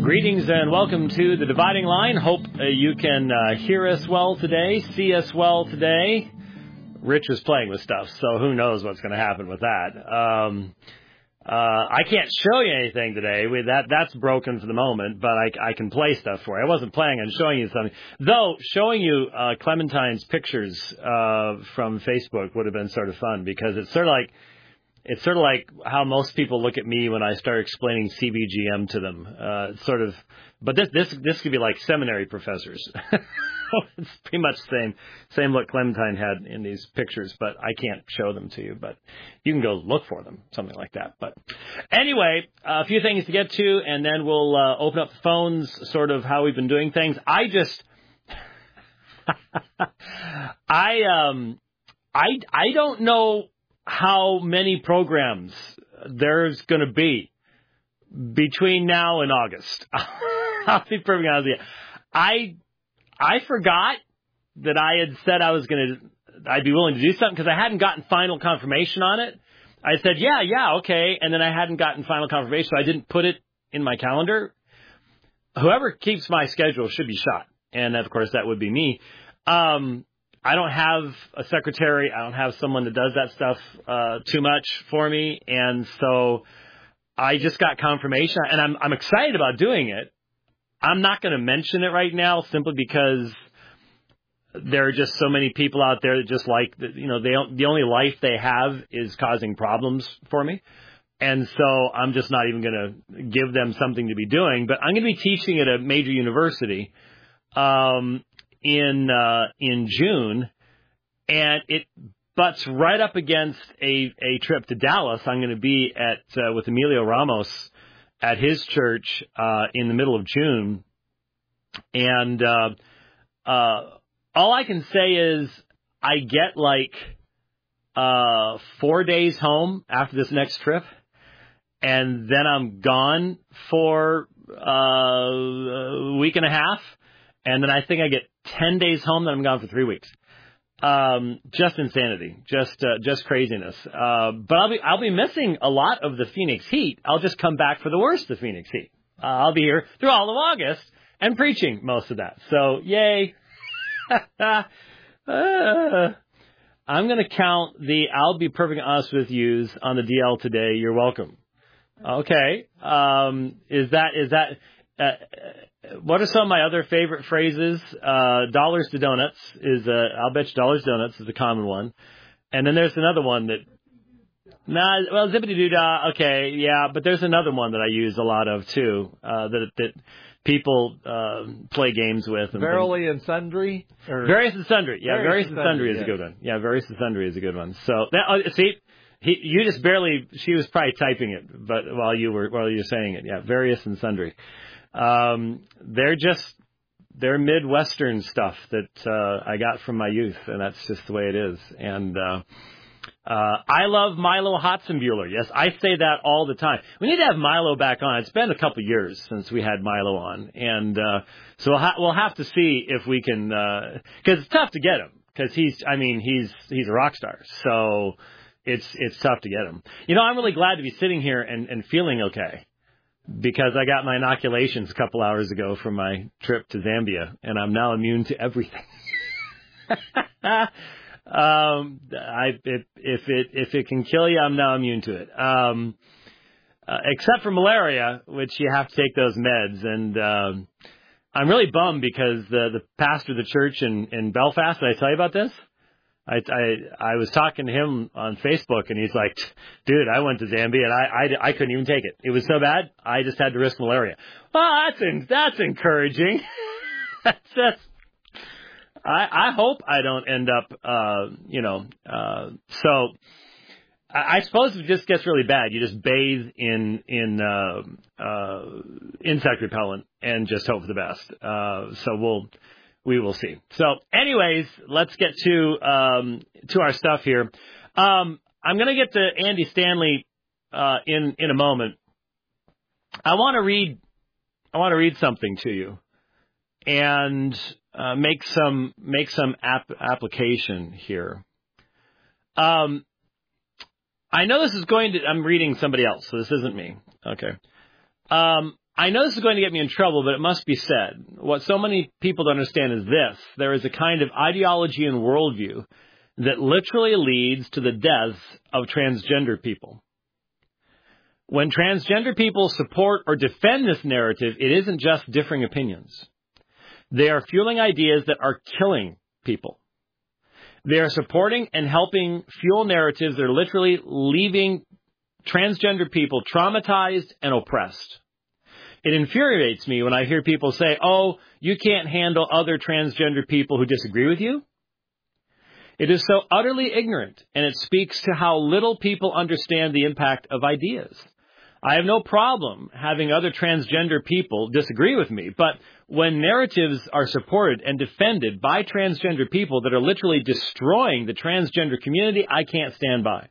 Greetings and welcome to the Dividing Line. Hope you can hear us well today, see us well today. Rich was playing with stuff, so who knows what's going to happen with that. I can't show you anything today. That's broken for the moment, but I can play stuff for you. I wasn't planning on showing you something. Though, showing you Clementine's pictures from Facebook would have been sort of fun, because it's sort of like how most people look at me when I start explaining CBGM to them. It's sort of, but this could be like seminary professors. It's pretty much the same look Clementine had in these pictures, but I can't show them to you. But you can go look for them, something like that. But anyway, a few things to get to, and then we'll open up the phones, sort of how we've been doing things. I don't know how many programs there's going to be between now and August. I'll be perfectly honest with you. I forgot that I had said I'd be willing to do something, because I hadn't gotten final confirmation on it. I said, yeah, okay, and then I hadn't gotten final confirmation, so I didn't put it in my calendar. Whoever keeps my schedule should be shot, and of course that would be me. I don't have a secretary. I don't have someone that does that stuff too much for me. And so I just got confirmation, and I'm excited about doing it. I'm not going to mention it right now, simply because there are just so many people out there that just like, the only life they have is causing problems for me. And so I'm just not even going to give them something to be doing. But I'm going to be teaching at a major university in June, and it butts right up against a trip to Dallas. I'm going to be with Emilio Ramos at his church in the middle of June, and all I can say is I get like 4 days home after this next trip, and then I'm gone for a week and a half. And then I think I get 10 days home, then I'm gone for 3 weeks. Just insanity, just craziness. But I'll be missing a lot of the Phoenix heat. I'll just come back for the worst of Phoenix heat. I'll be here through all of August and preaching most of that. So yay. I'm going to count I'll be perfectly honest with yous on the DL today. You're welcome. Okay. What are some of my other favorite phrases? Dollars to donuts I'll bet you dollars to donuts is a common one. And then there's another one zippity doo dah. Okay, yeah, but there's another one that I use a lot of too, that people play games with. And Verily and sundry? Various and sundry. Yeah, various and sundry is a good one. Yeah, various and sundry is a good one. So, see, you just barely, she was probably typing it, but while you were saying it. Yeah, various and sundry. They're Midwestern stuff that I got from my youth, and that's just the way it is. And I love Milo Hotzenbuehler. Yes, I say that all the time. We need to have Milo back on. It's been a couple of years since we had Milo on, and so we'll have to see if we can, because it's tough to get him, because he's a rock star. So it's tough to get him. I'm really glad to be sitting here and feeling okay, because I got my inoculations a couple hours ago from my trip to Zambia, and I'm now immune to everything. If it can kill you, I'm now immune to it. Except for malaria, which you have to take those meds. And I'm really bummed, because the pastor of the church in Belfast, did I tell you about this? I was talking to him on Facebook, and he's like, dude, I went to Zambia, and I couldn't even take it. It was so bad, I just had to risk malaria. Well, that's encouraging. I hope I don't end up, so I suppose if it just gets really bad, you just bathe in insect repellent and just hope for the best. So we will see. So anyways, let's get to our stuff here. I'm going to get to Andy Stanley in a moment. I want to read something to you and make some application here. I know this is I'm reading somebody else, so this isn't me. Okay. I know this is going to get me in trouble, but it must be said. What so many people don't understand is this. There is a kind of ideology and worldview that literally leads to the deaths of transgender people. When transgender people support or defend this narrative, it isn't just differing opinions. They are fueling ideas that are killing people. They are supporting and helping fuel narratives that are literally leaving transgender people traumatized and oppressed. It infuriates me when I hear people say, oh, you can't handle other transgender people who disagree with you. It is so utterly ignorant, and it speaks to how little people understand the impact of ideas. I have no problem having other transgender people disagree with me, but when narratives are supported and defended by transgender people that are literally destroying the transgender community, I can't stand by.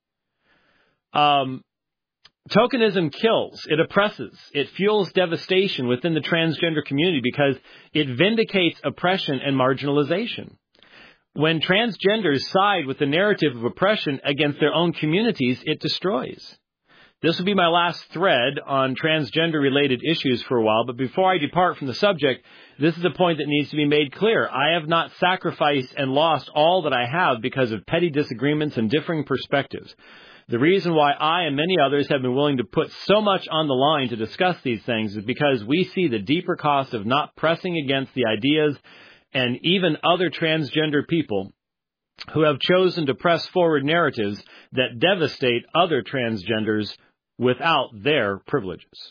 Tokenism kills, it oppresses, it fuels devastation within the transgender community because it vindicates oppression and marginalization. When transgenders side with the narrative of oppression against their own communities, it destroys. This will be my last thread on transgender-related issues for a while, but before I depart from the subject, this is a point that needs to be made clear. I have not sacrificed and lost all that I have because of petty disagreements and differing perspectives. The reason why I and many others have been willing to put so much on the line to discuss these things is because we see the deeper cost of not pressing against the ideas and even other transgender people who have chosen to press forward narratives that devastate other transgenders without their privileges.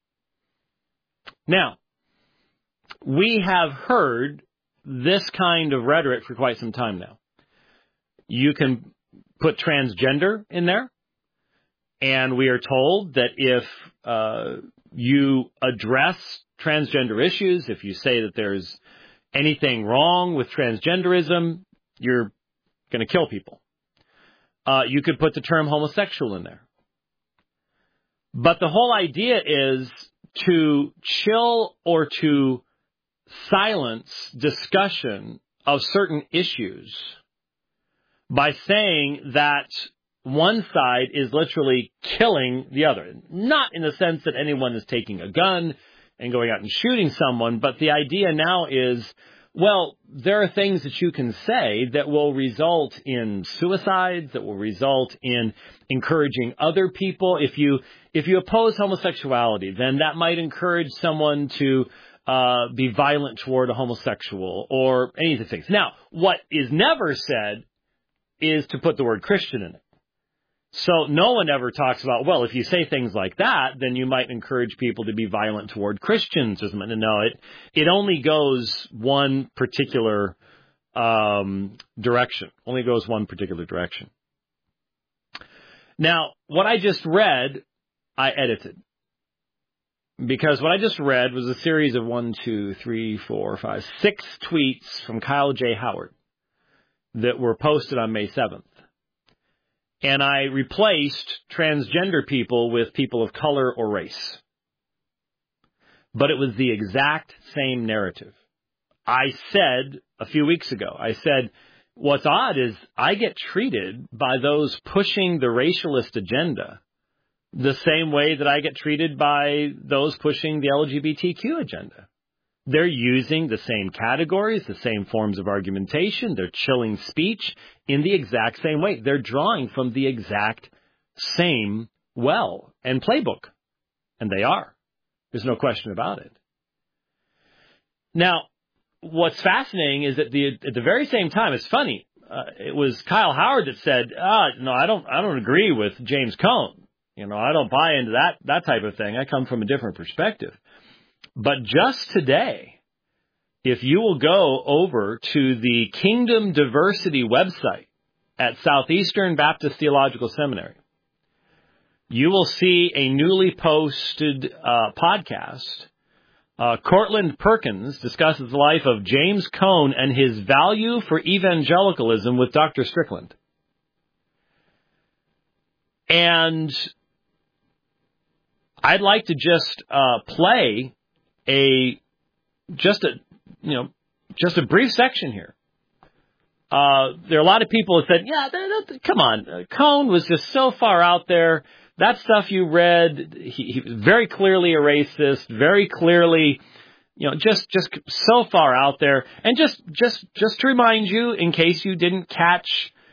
Now, we have heard this kind of rhetoric for quite some time now. You can put transgender in there, and we are told that if you address transgender issues, if you say that there's anything wrong with transgenderism, you're going to kill people. You could put the term homosexual in there. But the whole idea is to chill or to silence discussion of certain issues by saying that one side is literally killing the other. Not in the sense that anyone is taking a gun and going out and shooting someone, but the idea now is, well, there are things that you can say that will result in suicides, that will result in encouraging other people. If you oppose homosexuality, then that might encourage someone to be violent toward a homosexual or any of these things. Now, what is never said is to put the word Christian in it. So no one ever talks about, well, if you say things like that, then you might encourage people to be violent toward Christians or something. No, it only goes one particular direction. Only goes one particular direction. Now, what I just read, I edited. Because what I just read was a series of 6 tweets from Kyle J. Howard that were posted on May 7th. And I replaced transgender people with people of color or race. But it was the exact same narrative. I said a few weeks ago, what's odd is I get treated by those pushing the racialist agenda the same way that I get treated by those pushing the LGBTQ agenda. They're using the same categories, the same forms of argumentation. They're chilling speech in the exact same way. They're drawing from the exact same well and playbook. And they are. There's no question about it. Now, what's fascinating is that at the very same time, it's funny. It was Kyle Howard that said, no, I don't agree with James Cone. I don't buy into that type of thing. I come from a different perspective. But just today, if you will go over to the Kingdom Diversity website at Southeastern Baptist Theological Seminary, you will see a newly posted podcast. Cortland Perkins discusses the life of James Cone and his value for evangelicalism with Dr. Strickland. And I'd like to just play just a brief section here. There are a lot of people who said, come on, Cone was just so far out there, that stuff you read, he was very clearly a racist, very clearly, just so far out there. And just to remind you, in case you didn't catch,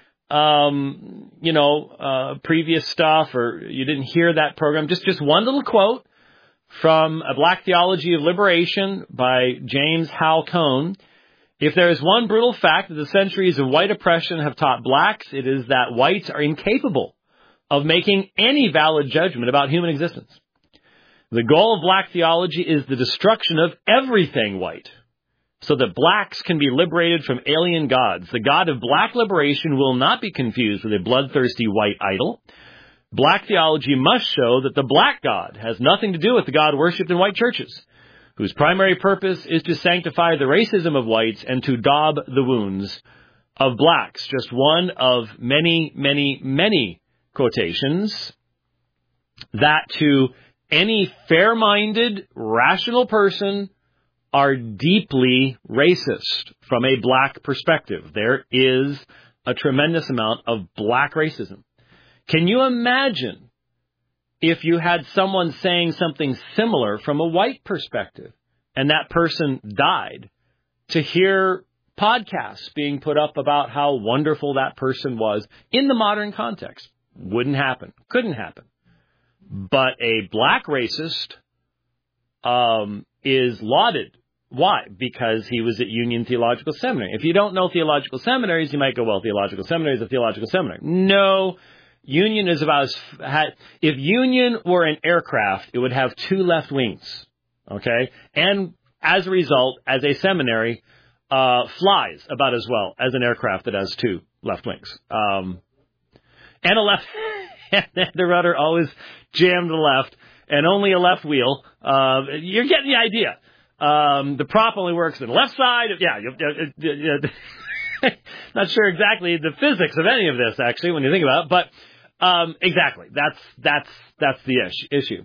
previous stuff or you didn't hear that program, just one little quote from A Black Theology of Liberation by James Hal Cone. If there is one brutal fact that the centuries of white oppression have taught blacks, it is that whites are incapable of making any valid judgment about human existence. The goal of black theology is the destruction of everything white, so that blacks can be liberated from alien gods. The God of black liberation will not be confused with a bloodthirsty white idol. Black theology must show that the black God has nothing to do with the God worshipped in white churches, whose primary purpose is to sanctify the racism of whites and to daub the wounds of blacks. Just one of many, many, many quotations that to any fair-minded, rational person are deeply racist from a black perspective. There is a tremendous amount of black racism. Can you imagine if you had someone saying something similar from a white perspective and that person died, to hear podcasts being put up about how wonderful that person was in the modern context? Wouldn't happen. Couldn't happen. But a black racist is lauded. Why? Because he was at Union Theological Seminary. If you don't know theological seminaries, you might go, well, theological seminary is a theological seminary. No. Union is about if Union were an aircraft, it would have two left wings, okay? And as a result, as a seminary, flies about as well as an aircraft that has two left wings. And a left, and the rudder always jammed to the left, and only a left wheel. You're getting the idea. The prop only works on the left side. Yeah. Not sure exactly the physics of any of this, actually, when you think about it, but exactly, that's the issue.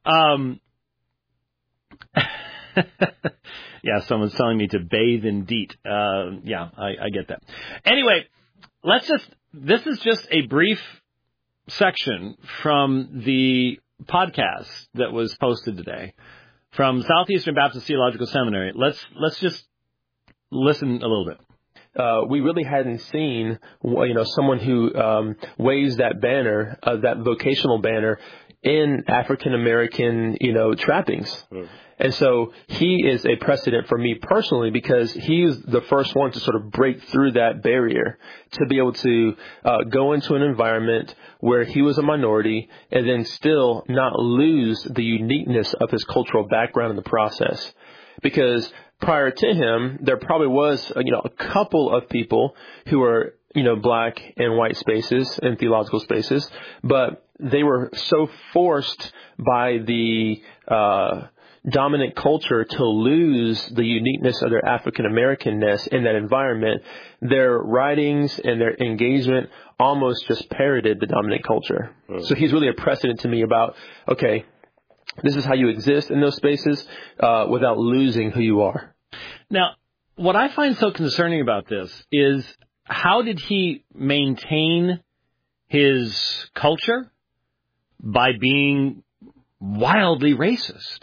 Yeah, someone's telling me to bathe in DEET. Yeah, I get that. Anyway, this is just a brief section from the podcast that was posted today from Southeastern Baptist Theological Seminary. Let's just listen a little bit. We really hadn't seen, someone who waves that banner, that vocational banner, in African American, trappings. Mm. And so he is a precedent for me personally, because he's the first one to sort of break through that barrier to be able to go into an environment where he was a minority and then still not lose the uniqueness of his cultural background in the process. Because prior to him, there probably was, a couple of people who were, black and white spaces and theological spaces, but they were so forced by the dominant culture to lose the uniqueness of their African Americanness in that environment. Their writings and their engagement almost just parroted the dominant culture. Mm. So he's really a precedent to me about, okay, this is how you exist in those spaces without losing who you are. Now, what I find so concerning about this is, how did he maintain his culture? By being wildly racist.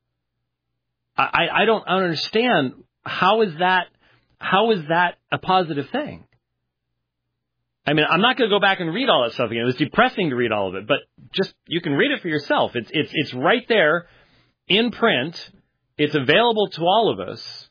I don't understand, how is that a positive thing? I mean, I'm not going to go back and read all that stuff again. It was depressing to read all of it, but just, you can read it for yourself. It's right there in print. It's available to all of us.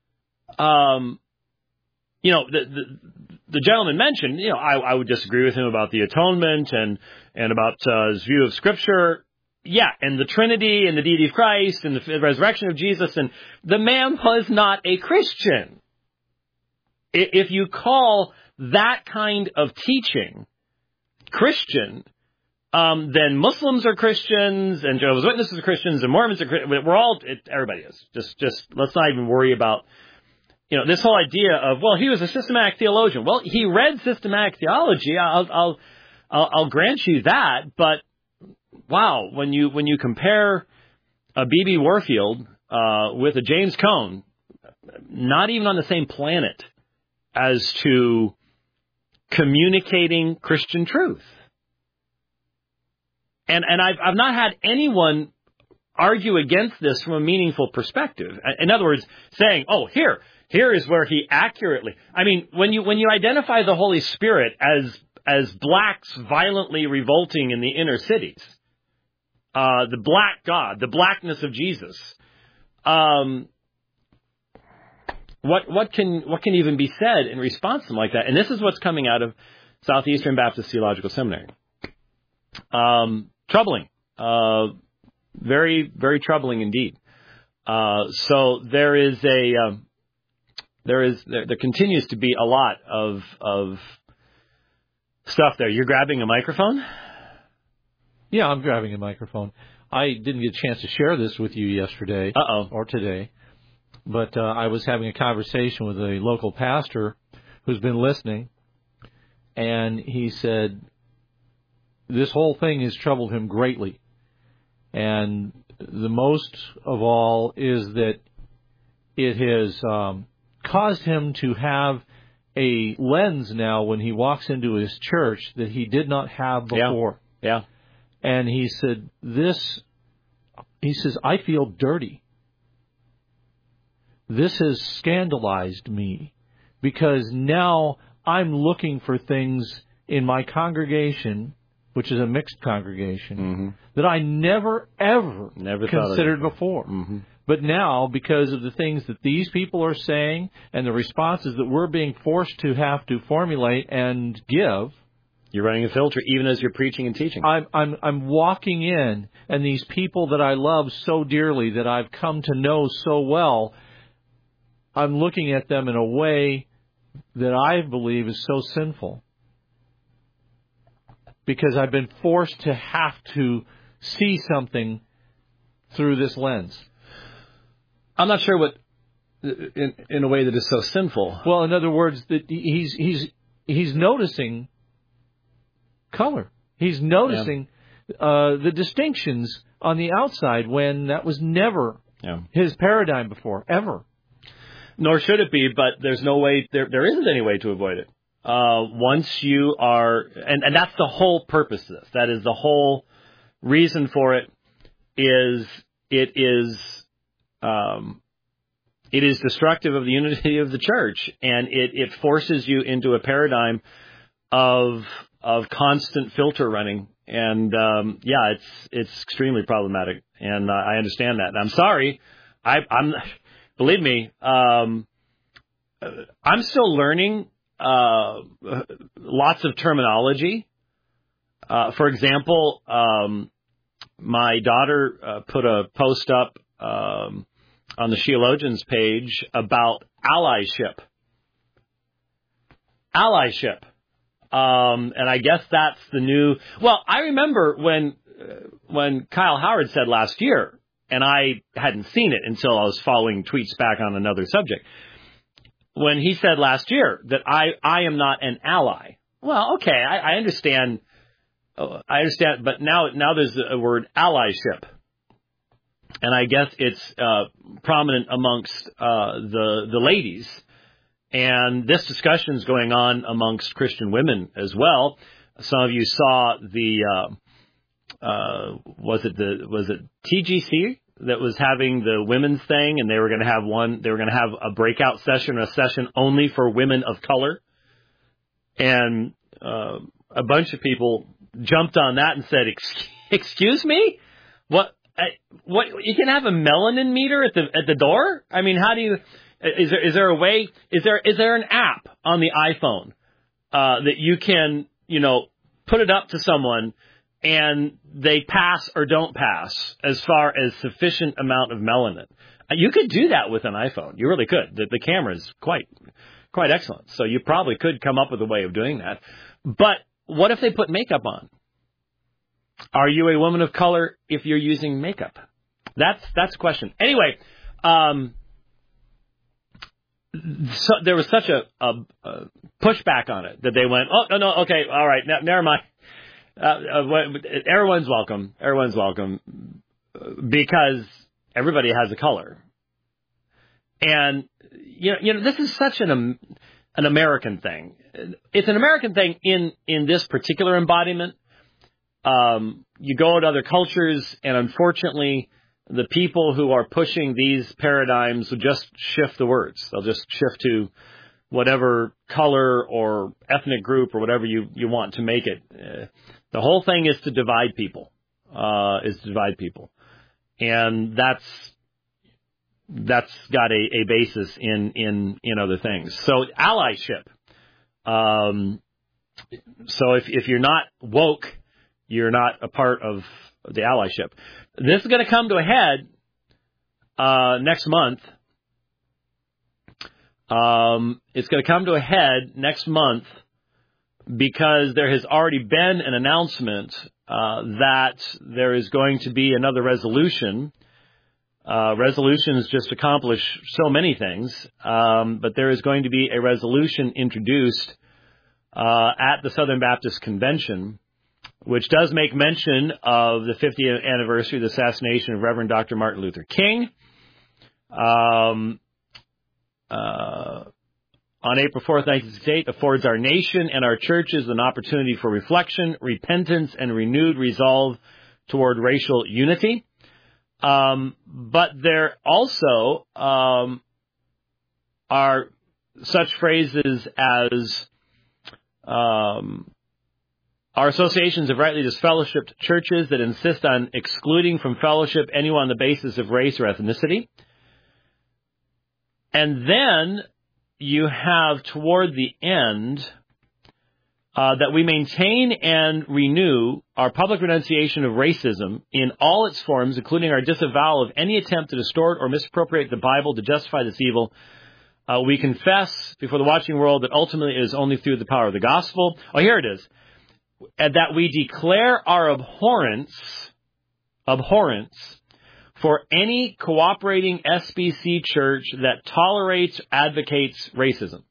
The gentleman mentioned, I would disagree with him about the atonement and about his view of Scripture. Yeah, and the Trinity and the deity of Christ and the resurrection of Jesus. And the man was not a Christian. If you call that kind of teaching Christian, then Muslims are Christians and Jehovah's Witnesses are Christians and Mormons are Christians. Everybody is. Just let's not even worry about, this whole idea of, well, he was a systematic theologian. Well, he read systematic theology. I'll grant you that, but wow, when you compare a B.B. Warfield with a James Cone, not even on the same planet as to communicating Christian truth. And I've not had anyone argue against this from a meaningful perspective. In other words, saying, oh, here is where he accurately. I mean, when you identify the Holy Spirit as blacks violently revolting in the inner cities, the black God, the blackness of Jesus, what can even be said in response to something like that? And this is what's coming out of Southeastern Baptist Theological Seminary. Troubling. Very, very troubling indeed. So there continues to be a lot of stuff there. You're grabbing a microphone? Yeah, I'm grabbing a microphone. I didn't get a chance to share this with you yesterday or today, but I was having a conversation with a local pastor who's been listening, and he said this whole thing has troubled him greatly. And the most of all is that it has caused him to have a lens now when he walks into his church that he did not have before. Yeah. And he said, I feel dirty. This has scandalized me because now I'm looking for things in my congregation, which is a mixed congregation, that I never, ever considered before. Mm-hmm. But now, because of the things that these people are saying and the responses that we're being forced to have to formulate and give, you're running a filter even as you're preaching and teaching. I'm walking in, and these people that I love so dearly, that I've come to know so well, I'm looking at them in a way that I believe is so sinful. Because I've been forced to have to see something through this lens. I'm not sure what, in a way that is so sinful. Well, in other words, that he's noticing color. He's noticing the distinctions on the outside when that was never his paradigm before, ever. Nor should it be, but there's no way, there isn't any way to avoid it. Once you are, and that's the whole purpose of this. That is the whole reason for it. It is destructive of the unity of the church, and it forces you into a paradigm of constant filter running, and it's extremely problematic, and I understand that. And I'm sorry, I'm believe me, I'm still learning. Lots of terminology. For example, my daughter put a post up on the Sheologians page about allyship. And I guess that's the new... Well, I remember when Kyle Howard said last year, and I hadn't seen it until I was following tweets back on another subject, when he said last year that I am not an ally. Well, okay, I understand. I understand, but now there's a word allyship, and I guess it's prominent amongst the ladies. And this discussion is going on amongst Christian women as well. Some of you saw the was it TGC that was having the women's thing, and they were going to have a breakout session, a session only for women of color. And a bunch of people jumped on that and said, "Excuse me? What you can have a melanin meter at the door? I mean, how do you is there a way, is there an app on the iPhone that you can, put it up to someone and they pass or don't pass as far as sufficient amount of melanin? You could do that with an iPhone. You really could. The camera is quite excellent. So you probably could come up with a way of doing that. But what if they put makeup on? Are you a woman of color if you're using makeup? That's the question. Anyway, so there was such a pushback on it that they went, oh, no, okay, all right, never mind. Everyone's welcome. Everyone's welcome because everybody has a color. And, this is such an American thing. It's an American thing in this particular embodiment, you go to other cultures, and unfortunately, the people who are pushing these paradigms will just shift the words. They'll just shift to whatever color or ethnic group or whatever you want to make it. The whole thing is to divide people. And that's got a basis in other things. So allyship. So if you're not woke, you're not a part of the allyship. This is going to come to a head next month. It's going to come to a head next month because there has already been an announcement that there is going to be another resolution. Resolutions just accomplish so many things, but there is going to be a resolution introduced at the Southern Baptist Convention, which does make mention of the 50th anniversary of the assassination of Reverend Dr. Martin Luther King. On April 4th, 1968, affords our nation and our churches an opportunity for reflection, repentance, and renewed resolve toward racial unity. But there also are such phrases as our associations of rightly disfellowshipped churches that insist on excluding from fellowship anyone on the basis of race or ethnicity. And then you have toward the end that we maintain and renew our public renunciation of racism in all its forms, including our disavowal of any attempt to distort or misappropriate the Bible to justify this evil. We confess before the watching world that ultimately it is only through the power of the gospel. Oh, here it is. That we declare our abhorrence for any cooperating SBC church that tolerates, advocates racism.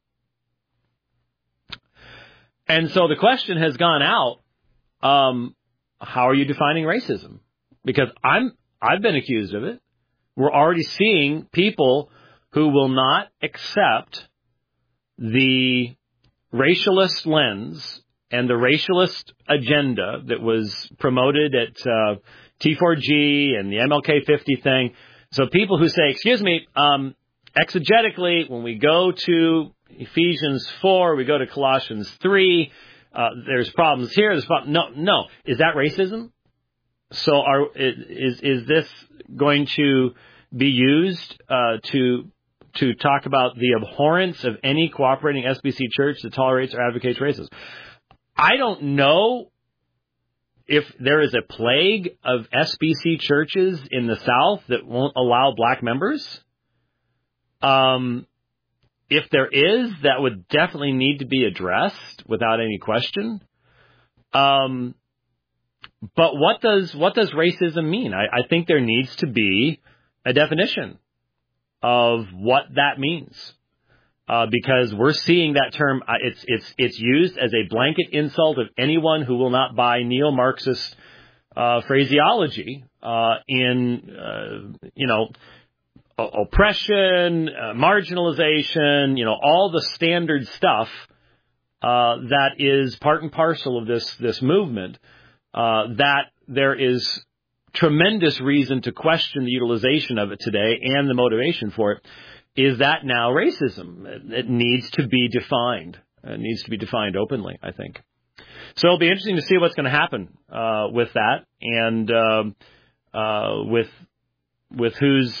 And so the question has gone out, how are you defining racism? Because I've been accused of it. We're already seeing people who will not accept the racialist lens and the racialist agenda that was promoted at T4G and the MLK 50 thing. So people who say, excuse me, exegetically, when we go to Ephesians 4, we go to Colossians 3, there's problems here, there's problems. No. Is that racism? So is this going to be used to talk about the abhorrence of any cooperating SBC church that tolerates or advocates racism? I don't know if there is a plague of SBC churches in the South that won't allow black members. If there is, that would definitely need to be addressed without any question. But what does racism mean? I think there needs to be a definition of what that means. Because we're seeing that term, it's used as a blanket insult of anyone who will not buy neo-Marxist phraseology in oppression, marginalization, all the standard stuff that is part and parcel of this movement. That there is tremendous reason to question the utilization of it today and the motivation for it. Is that now racism? It needs to be defined. It needs to be defined openly, I think. So it'll be interesting to see what's going to happen with that, and with who's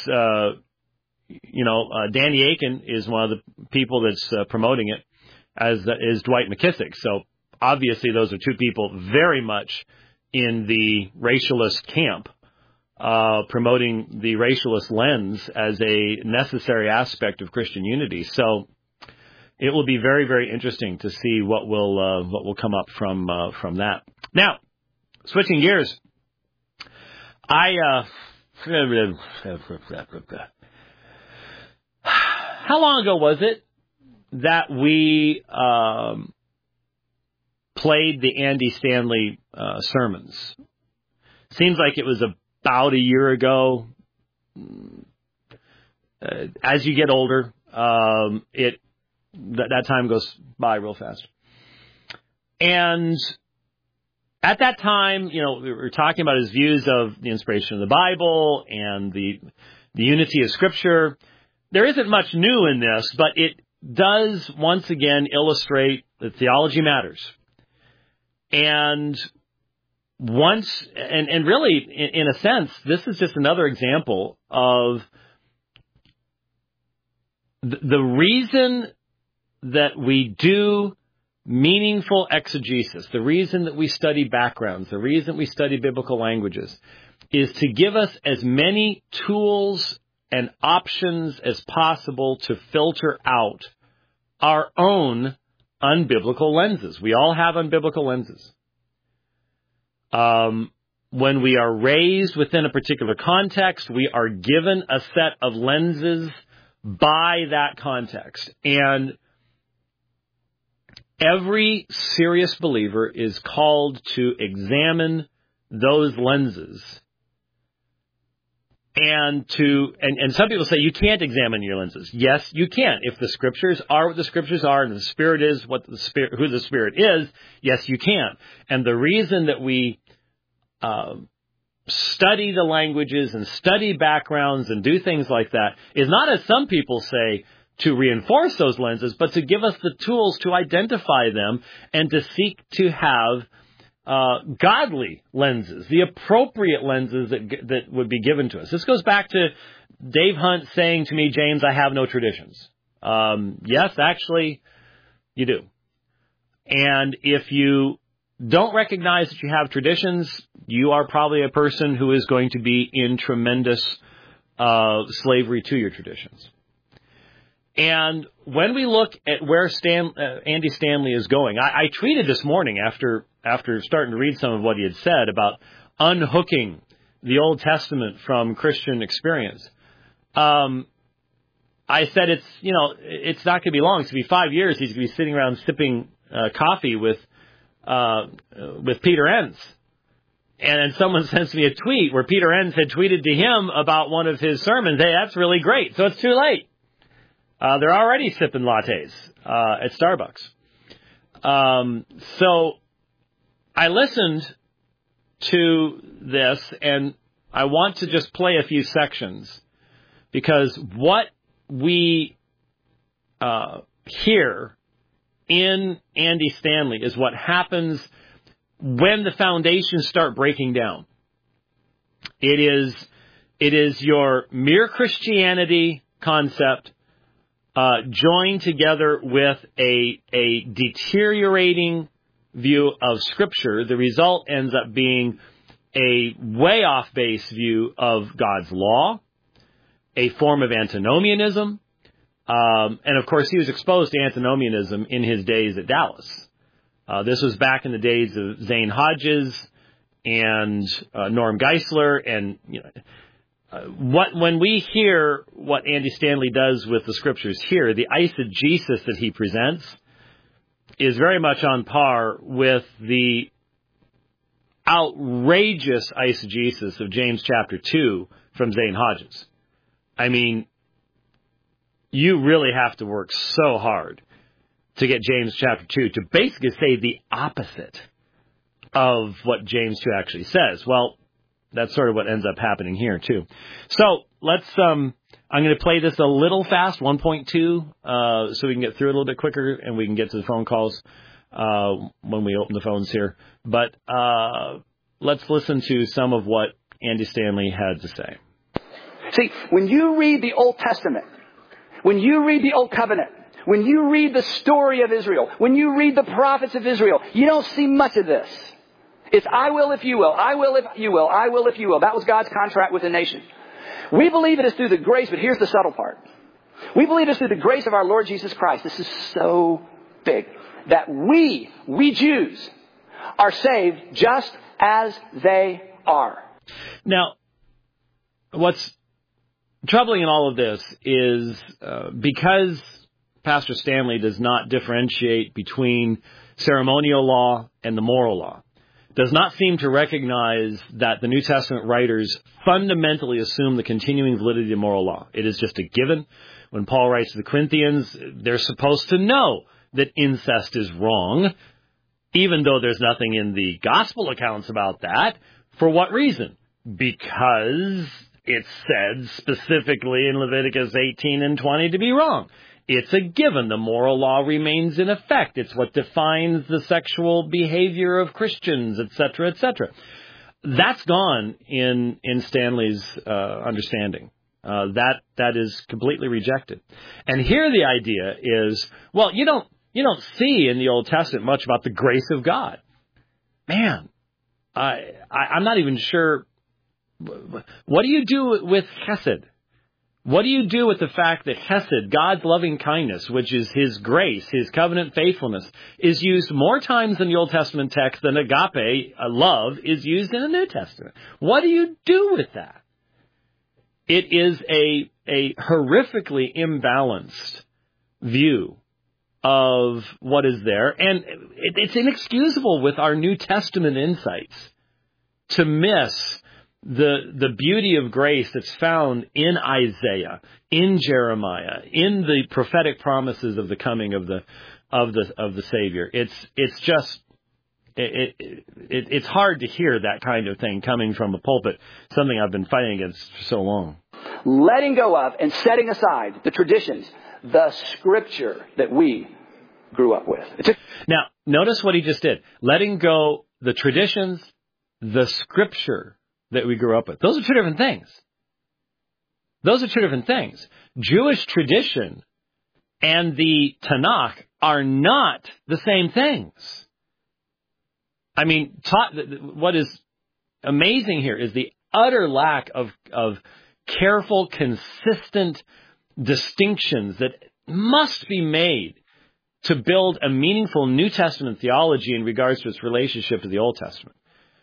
Danny Akin is one of the people that's promoting it, as is Dwight McKissick. So obviously those are two people very much in the racialist camp. Promoting the racialist lens as a necessary aspect of Christian unity. So it will be very, very interesting to see what will come up from that. Now, switching gears, how long ago was it that we played the Andy Stanley sermons? Seems like it was about a year ago. As you get older, that time goes by real fast. And at that time, we were talking about his views of the inspiration of the Bible and the unity of Scripture. There isn't much new in this, but it does once again illustrate that theology matters. And really, in a sense, this is just another example of the reason that we do meaningful exegesis, the reason that we study backgrounds, the reason we study biblical languages, is to give us as many tools and options as possible to filter out our own unbiblical lenses. We all have unbiblical lenses. When we are raised within a particular context, we are given a set of lenses by that context. And every serious believer is called to examine those lenses. And some people say you can't examine your lenses. Yes, you can. If the Scriptures are what the Scriptures are and the Spirit is who the Spirit is, yes, you can. And the reason that we study the languages and study backgrounds and do things like that is not, as some people say, to reinforce those lenses, but to give us the tools to identify them and to seek to have godly lenses, the appropriate lenses that would be given to us. This goes back to Dave Hunt saying to me, James, I have no traditions. Yes, actually, you do. And if you don't recognize that you have traditions, you are probably a person who is going to be in tremendous slavery to your traditions. And when we look at where Andy Stanley is going, I tweeted this morning after starting to read some of what he had said about unhooking the Old Testament from Christian experience. I said it's not going to be long. It's going to be 5 years. He's going to be sitting around sipping coffee with Peter Enns. And then someone sends me a tweet where Peter Enns had tweeted to him about one of his sermons. Hey, that's really great. So it's too late. They're already sipping lattes at Starbucks. So I listened to this, and I want to just play a few sections, because what we hear in Andy Stanley is what happens when the foundations start breaking down. It is your mere Christianity concept joined together with a deteriorating view of Scripture. The result ends up being a way off base view of God's law, a form of antinomianism, and of course he was exposed to antinomianism in his days at Dallas. This was back in the days of Zane Hodges and Norm Geisler, and when we hear what Andy Stanley does with the Scriptures here, the eisegesis that he presents is very much on par with the outrageous eisegesis of James chapter 2 from Zane Hodges. I mean, you really have to work so hard to get James chapter 2 to basically say the opposite of what James 2 actually says. Well, that's sort of what ends up happening here, too. So let's, I'm going to play this a little fast, 1.2, so we can get through it a little bit quicker and we can get to the phone calls when we open the phones here. But let's listen to some of what Andy Stanley had to say. See, when you read the Old Testament, when you read the Old Covenant, when you read the story of Israel, when you read the prophets of Israel, you don't see much of this. It's I will if you will, I will if you will, I will if you will. That was God's contract with the nation. We believe it is through the grace, but here's the subtle part. We believe it is through the grace of our Lord Jesus Christ. This is so big. That we Jews, are saved just as they are. Now, what's troubling in all of this is because Pastor Stanley does not differentiate between ceremonial law and the moral law, does not seem to recognize that the New Testament writers fundamentally assume the continuing validity of moral law. It is just a given. When Paul writes to the Corinthians, they're supposed to know that incest is wrong. even though there's nothing in the gospel accounts about that. For what reason? Because it's said specifically in Leviticus 18 and 20 to be wrong. It's a given. The moral law remains in effect. It's what defines the sexual behavior of Christians, etc., etc. That's gone in Stanley's understanding. That is completely rejected. And here the idea is, well, you don't see in the Old Testament much about the grace of God. Man, I'm not even sure. What do you do with Chesed? What do you do with the fact that Chesed, God's loving kindness, which is His grace, His covenant faithfulness, is used more times in the Old Testament text than agape, love, is used in the New Testament? What do you do with that? It is a horrifically imbalanced view of what is there, and it's inexcusable with our New Testament insights to miss the beauty of grace that's found in Isaiah, in Jeremiah, in the prophetic promises of the coming of the Savior. It's just it's hard to hear that kind of thing coming from a pulpit, something I've been fighting against for so long. Letting go of and setting aside the traditions, the Scripture that we grew up with. Now, notice what he just did. Letting go the traditions, the Scripture that we grew up with. Those are two different things. Those are two different things. Jewish tradition and the Tanakh are not the same things. I mean, what is amazing here is the utter lack of careful, consistent distinctions that must be made to build a meaningful New Testament theology in regards to its relationship to the Old Testament.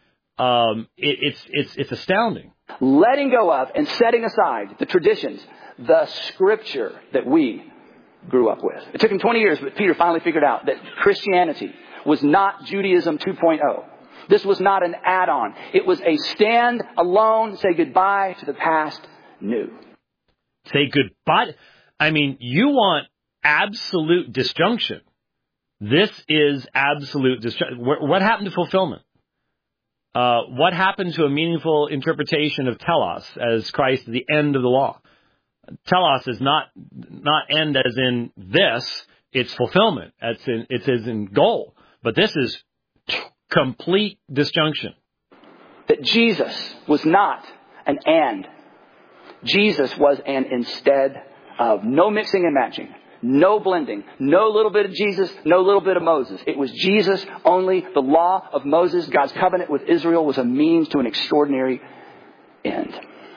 It's astounding. Letting go of and setting aside the traditions, the Scripture that we grew up with. It took him 20 years, but Peter finally figured out that Christianity was not Judaism 2.0. This was not an add-on. It was a stand alone, say goodbye to the past, new. Say goodbye. I mean, you want absolute disjunction. This is absolute disjunction. What happened to fulfillment? What happened to a meaningful interpretation of telos as Christ, the end of the law? Telos is not end as in this, it's fulfillment. It's as in goal. But this is complete disjunction. That Jesus was not an and. Jesus was an instead of. No mixing and matching. No blending. No little bit of Jesus, no little bit of Moses. It was Jesus only. The law of Moses, God's covenant with Israel, was a means to an extraordinary end.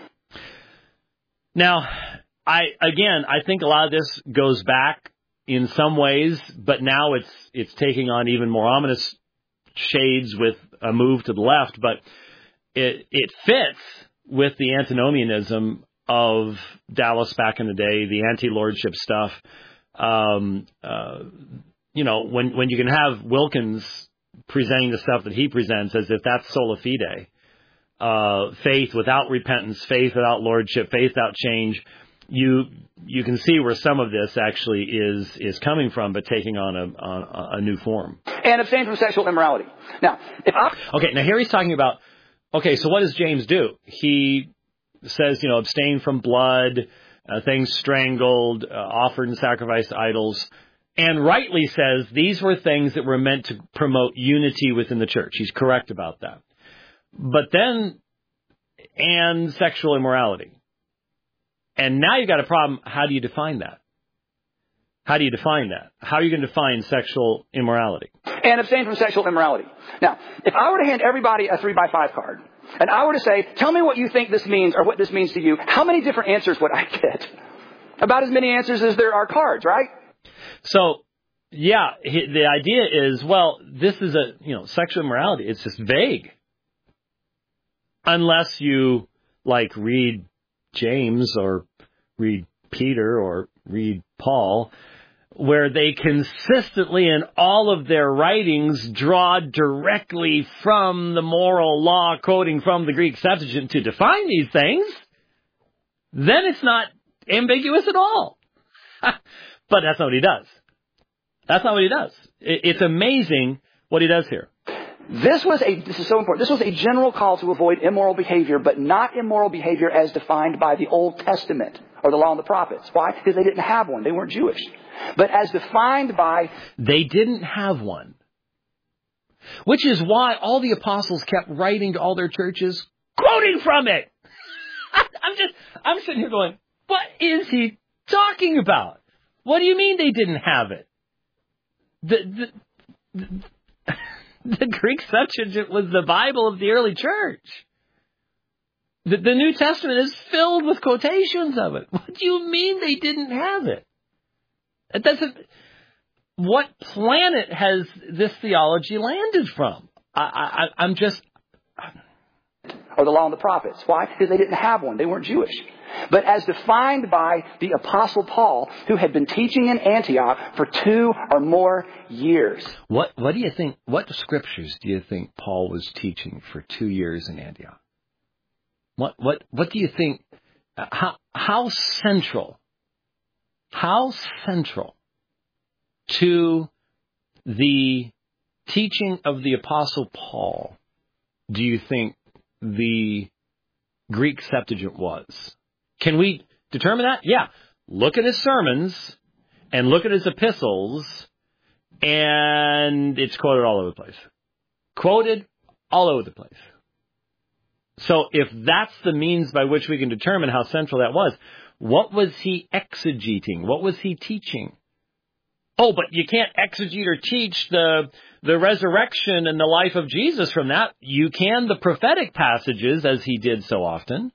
Now, I think a lot of this goes back in some ways, but now it's taking on even more ominous shades with a move to the left. But it fits with the antinomianism of Dallas back in the day, the anti-lordship stuff. When you can have Wilkins presenting the stuff that he presents as if that's sola fide, faith without repentance, faith without lordship, faith without change, you can see where some of this actually is coming from, but taking on a new form. And abstain from sexual immorality. Now, now here he's talking about, so what does James do? He says, abstain from blood, things strangled, offered and sacrificed to idols, and rightly says these were things that were meant to promote unity within the church. He's correct about that. But then, and sexual immorality. And now you've got a problem. How do you define that? How do you define that? How are you going to define sexual immorality? And abstain from sexual immorality. Now, if I were to hand everybody a 3x5 card, and I were to say, tell me what you think this means or what this means to you, how many different answers would I get? About as many answers as there are cards, right? So, yeah, the idea is, this is sexual immorality. It's just vague. Unless you, read James or read Peter or read Paul, where they consistently in all of their writings draw directly from the moral law, quoting from the Greek Septuagint to define these things, then it's not ambiguous at all. But that's not what he does. That's not what he does. It's amazing what he does here. This is so important. This was a general call to avoid immoral behavior, but not immoral behavior as defined by the Old Testament or the Law and the Prophets. Why? Because they didn't have one. They weren't Jewish. But as defined by... They didn't have one. Which is why all the apostles kept writing to all their churches, quoting from it. I'm sitting here going, what is he talking about? What do you mean they didn't have it? The Greek Septuagint was the Bible of the early church. The New Testament is filled with quotations of it. What do you mean they didn't have it? It doesn't. What planet has this theology landed from? I'm just. Or the Law and the Prophets. Why? Because they didn't have one. They weren't Jewish. But as defined by the Apostle Paul, who had been teaching in Antioch for 2 or more years. What do you think? What scriptures do you think Paul was teaching for 2 years in Antioch? What do you think? How central to the teaching of the Apostle Paul do you think the Greek Septuagint was? Can we determine that? Yeah. Look at his sermons and look at his epistles, and it's quoted all over the place. Quoted all over the place. So if that's the means by which we can determine how central that was, what was he exegeting? What was he teaching? Oh, but you can't exegete or teach the resurrection and the life of Jesus from that. You can the prophetic passages, as he did so often.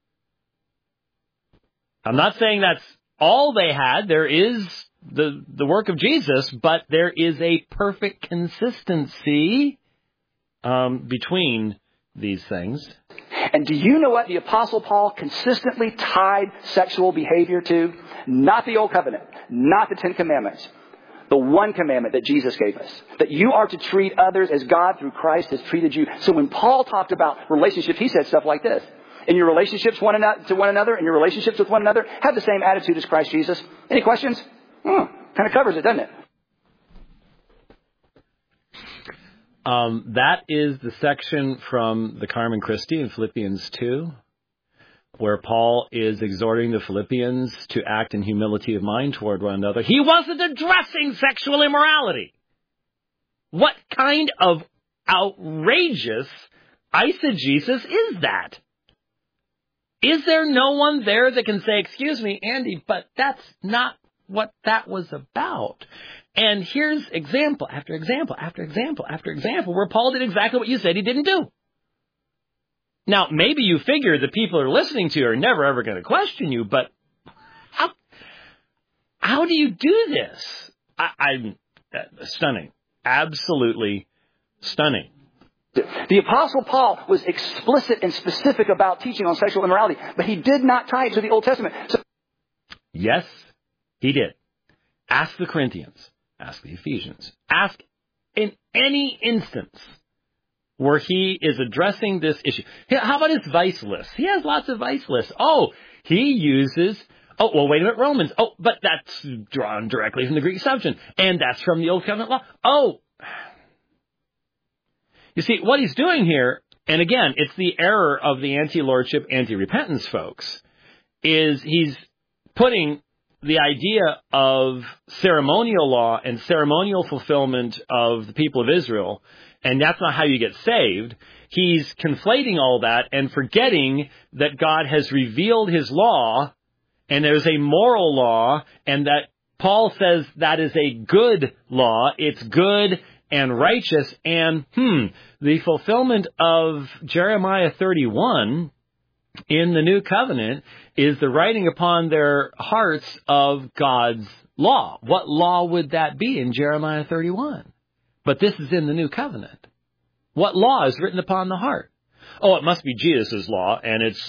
I'm not saying that's all they had. There is the work of Jesus, but there is a perfect consistency between these things. And do you know what the Apostle Paul consistently tied sexual behavior to? Not the Old Covenant, not the 10 Commandments. The one commandment that Jesus gave us, that you are to treat others as God through Christ has treated you. So when Paul talked about relationships, he said stuff like this. In your relationships to one another, in your relationships with one another, have the same attitude as Christ Jesus. Any questions? Kind of covers it, doesn't it? That is the section from the Carmen Christi in Philippians 2, where Paul is exhorting the Philippians to act in humility of mind toward one another. He wasn't addressing sexual immorality. What kind of outrageous eisegesis is that? Is there no one there that can say, excuse me, Andy, but that's not what that was about? And here's example after example after example after example where Paul did exactly what you said he didn't do. Now, maybe you figure the people who are listening to you are never, ever going to question you, but how do you do this? I'm stunning. Absolutely stunning. The Apostle Paul was explicit and specific about teaching on sexual immorality, but he did not tie it to the Old Testament. Yes, he did. Ask the Corinthians. Ask the Ephesians. Ask in any instance where he is addressing this issue. How about his vice list? He has lots of vice lists. He uses... wait a minute, Romans. But that's drawn directly from the Greek Septuagint. And that's from the Old Covenant law. You see, what he's doing here, and again, it's the error of the anti-lordship, anti-repentance folks, is he's putting the idea of ceremonial law and ceremonial fulfillment of the people of Israel, and that's not how you get saved. He's conflating all that and forgetting that God has revealed his law, and there's a moral law, and that Paul says that is a good law. It's good and righteous, and the fulfillment of Jeremiah 31 in the New Covenant is the writing upon their hearts of God's law. What law would that be in Jeremiah 31? But this is in the New Covenant. What law is written upon the heart? It must be Jesus' law, and it's,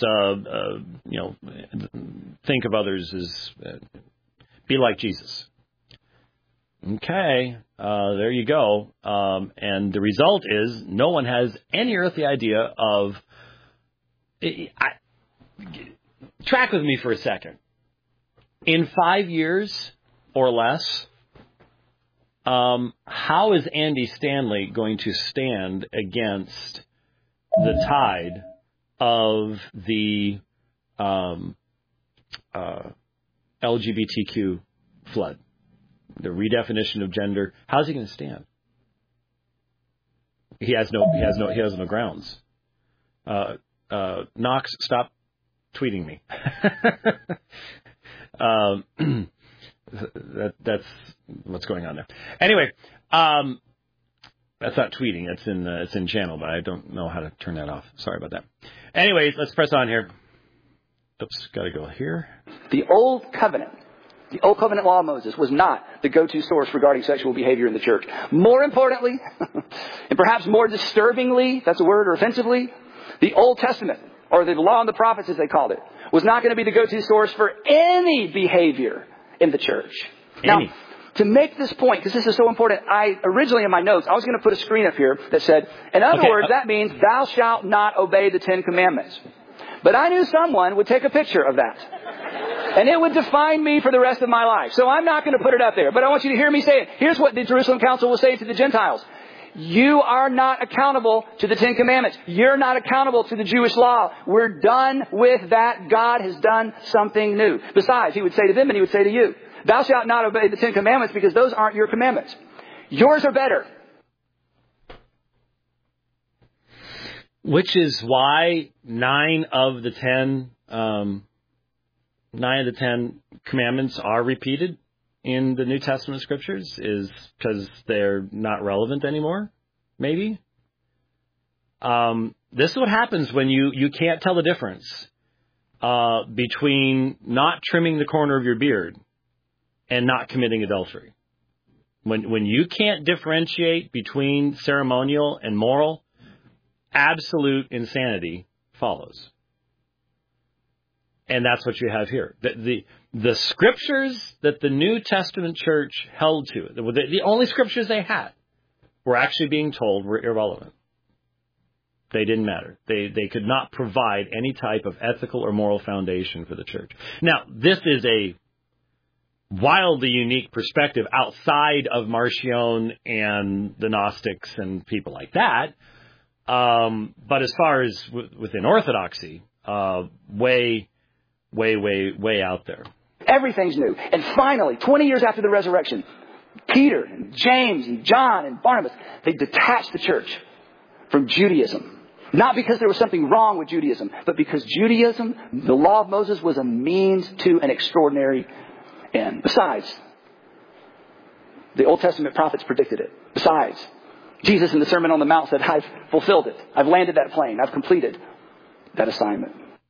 think of others as, be like Jesus. Okay, there you go. And the result is no one has any earthly idea of... track with me for a second. In 5 years or less, how is Andy Stanley going to stand against the tide of the LGBTQ flood, the redefinition of gender? How's he going to stand? He has no grounds. Knox, stop tweeting me. That's what's going on there. Anyway, that's not tweeting. It's in channel, but I don't know how to turn that off. Sorry about that. Anyways, let's press on here. Oops, got to go here. The Old Covenant law of Moses was not the go-to source regarding sexual behavior in the church. More importantly, and perhaps more disturbingly, if that's a word, or offensively, the Old Testament, or the law and the prophets as they called it, was not going to be the go-to source for any behavior in the church. Now, to make this point, because this is so important, I originally in my notes, I was going to put a screen up here that said, in other words, that means thou shalt not obey the 10 Commandments. But I knew someone would take a picture of that. And it would define me for the rest of my life. So I'm not going to put it up there. But I want you to hear me say it. Here's what the Jerusalem Council was saying to the Gentiles. You are not accountable to the 10 Commandments. You're not accountable to the Jewish law. We're done with that. God has done something new. Besides, he would say to them and he would say to you, thou shalt not obey the 10 Commandments because those aren't your commandments. Yours are better. Which is why 9 of the 10 commandments are repeated in the New Testament scriptures, is because they're not relevant anymore, maybe. This is what happens when you can't tell the difference between not trimming the corner of your beard and not committing adultery. When you can't differentiate between ceremonial and moral, absolute insanity follows. And that's what you have here. The scriptures that the New Testament church held to, the only scriptures they had, were actually being told were irrelevant. They didn't matter. They could not provide any type of ethical or moral foundation for the church. Now, this is a wildly unique perspective outside of Marcion and the Gnostics and people like that. But as far as within Orthodoxy, way out there. Everything's new. And finally, 20 years after the resurrection, Peter and James and John and Barnabas, they detached the church from Judaism. Not because there was something wrong with Judaism, but because Judaism, the law of Moses, was a means to an extraordinary end. Besides, the Old Testament prophets predicted it. Besides, Jesus in the Sermon on the Mount said, I've fulfilled it. I've landed that plane. I've completed that assignment.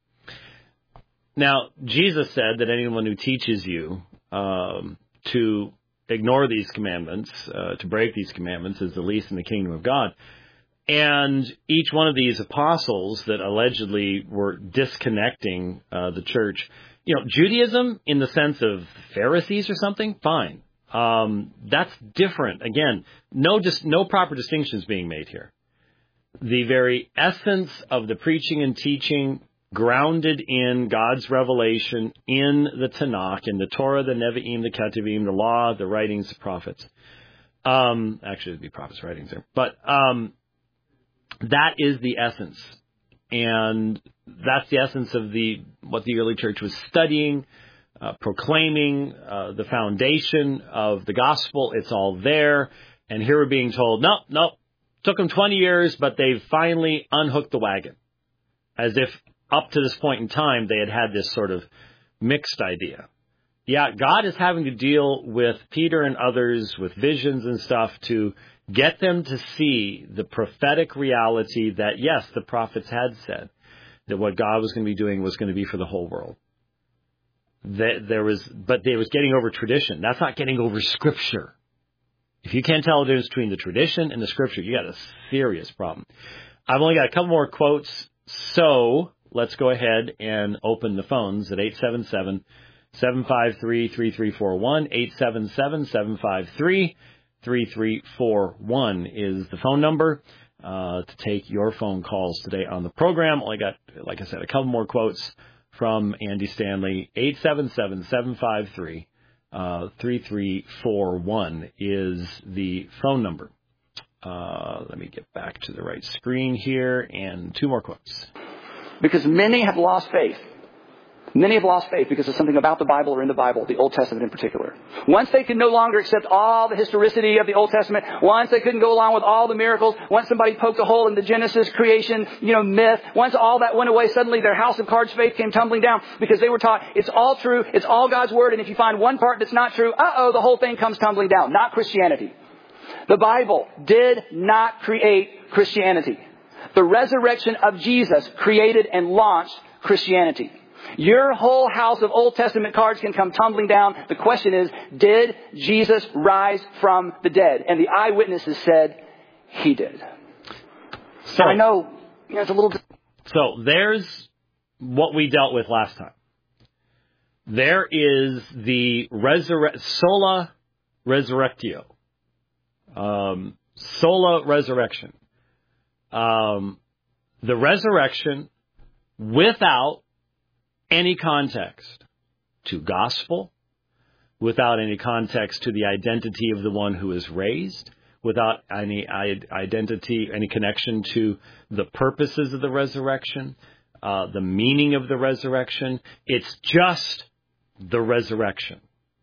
Now, Jesus said that anyone who teaches you to ignore these commandments, to break these commandments, is the least in the kingdom of God. And each one of these apostles that allegedly were disconnecting the church, Judaism in the sense of Pharisees or something, fine. That's different. Again, no proper distinctions being made here. The very essence of the preaching and teaching, grounded in God's revelation in the Tanakh, in the Torah, the Nevi'im, the Ketuvim, the law, the writings, the prophets. Actually, it'd be prophets' writings there. But that is the essence. And that's the essence of what the early church was studying, proclaiming, the foundation of the gospel. It's all there. And here we're being told, nope. Took them 20 years, but they've finally unhooked the wagon. As if up to this point in time, they had this sort of mixed idea. Yeah, God is having to deal with Peter and others with visions and stuff to get them to see the prophetic reality that, yes, the prophets had said that what God was going to be doing was going to be for the whole world. But they was getting over tradition. That's not getting over Scripture. If you can't tell the difference between the tradition and the Scripture, you got a serious problem. I've only got a couple more quotes, so let's go ahead and open the phones at 877-753-3341. 877-753-3341 is the phone number to take your phone calls today on the program. Only got, like I said, a couple more quotes from Andy Stanley. 877-753-3341. 3341 is the phone number. Let me get back to the right screen here, and 2 more quotes. Because many have lost faith. Many have lost faith because of something about the Bible or in the Bible, the Old Testament in particular. Once they could no longer accept all the historicity of the Old Testament, once they couldn't go along with all the miracles, once somebody poked a hole in the Genesis creation, myth, once all that went away, suddenly their house of cards faith came tumbling down because they were taught it's all true, it's all God's Word, and if you find one part that's not true, the whole thing comes tumbling down. Not Christianity. The Bible did not create Christianity. The resurrection of Jesus created and launched Christianity. Your whole house of Old Testament cards can come tumbling down. The question is, did Jesus rise from the dead? And the eyewitnesses said he did. So I know it's a little... So there's what we dealt with last time. There is the sola resurrectio. Sola resurrection. The resurrection without any context to gospel, without any context to the identity of the one who is raised, without any identity, any connection to the purposes of the resurrection, the meaning of the resurrection. It's just the resurrection.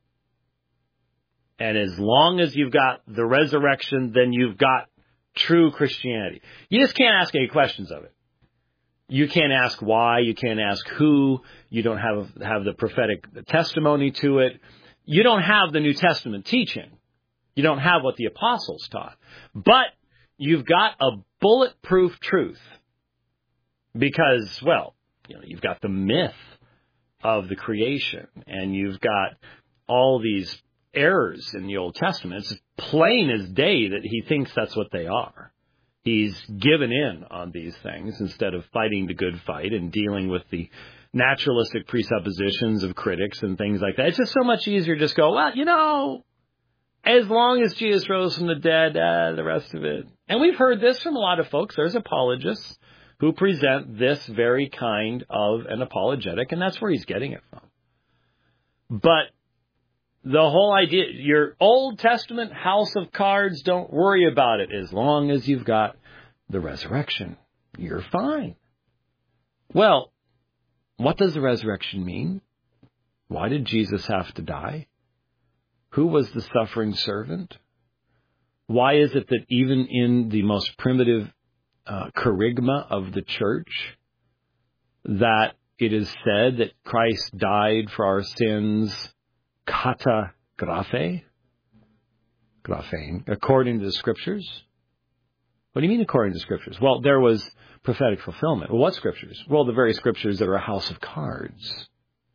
And as long as you've got the resurrection, then you've got true Christianity. You just can't ask any questions of it. You can't ask why. You can't ask who. You don't have the prophetic testimony to it. You don't have the New Testament teaching. You don't have what the apostles taught. But you've got a bulletproof truth because, you've got the myth of the creation, and you've got all these errors in the Old Testament. It's plain as day that he thinks that's what they are. He's given in on these things instead of fighting the good fight and dealing with the naturalistic presuppositions of critics and things like that. It's just so much easier to just go, as long as Jesus rose from the dead, the rest of it. And we've heard this from a lot of folks. There's apologists who present this very kind of an apologetic, and that's where he's getting it from. But the whole idea, your Old Testament house of cards, don't worry about it. As long as you've got the resurrection, you're fine. Well, what does the resurrection mean? Why did Jesus have to die? Who was the suffering servant? Why is it that even in the most primitive kerygma of the church, that it is said that Christ died for our sins kata graphe, according to the Scriptures? What do you mean according to the Scriptures? Well, there was prophetic fulfillment. Well, what Scriptures? Well, the very Scriptures that are a house of cards.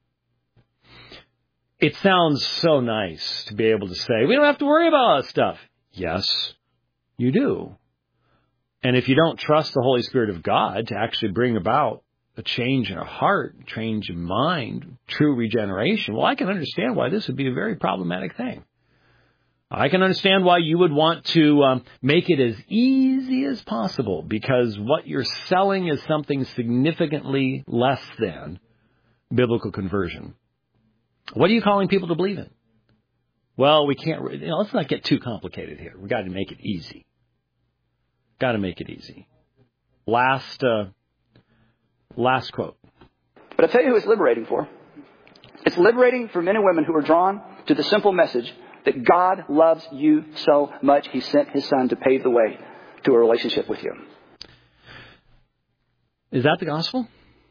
It sounds so nice to be able to say, we don't have to worry about all that stuff. Yes, you do. And if you don't trust the Holy Spirit of God to actually bring about a change in a heart, change in mind, true regeneration, well, I can understand why this would be a very problematic thing. I can understand why you would want to make it as easy as possible, because what you're selling is something significantly less than biblical conversion. What are you calling people to believe in? Well, we can't, let's not get too complicated here. We've got to make it easy. Got to make it easy. Last quote. But I'll tell you who it's liberating for. It's liberating for men and women who are drawn to the simple message that God loves you so much, He sent His Son to pave the way to a relationship with you. Is that the gospel?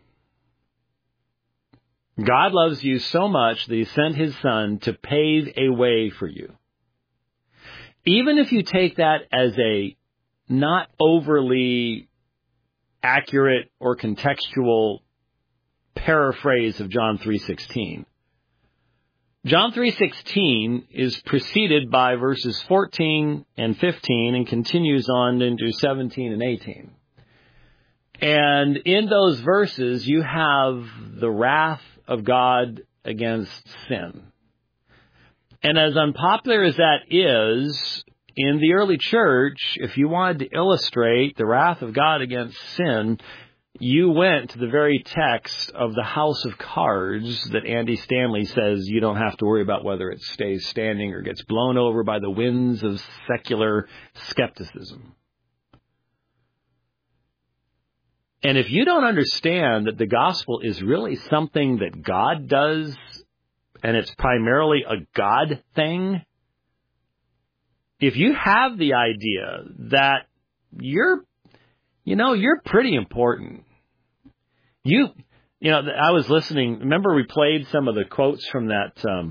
God loves you so much that He sent His Son to pave a way for you. Even if you take that as a not overly accurate or contextual paraphrase of John 3:16. John 3:16 is preceded by verses 14 and 15 and continues on into 17 and 18. And in those verses, you have the wrath of God against sin. And as unpopular as that is, in the early church, if you wanted to illustrate the wrath of God against sin, you went to the very text of the House of Cards that Andy Stanley says you don't have to worry about whether it stays standing or gets blown over by the winds of secular skepticism. And if you don't understand that the gospel is really something that God does, and it's primarily a God thing, if you have the idea that you're pretty important. I was listening. Remember we played some of the quotes from that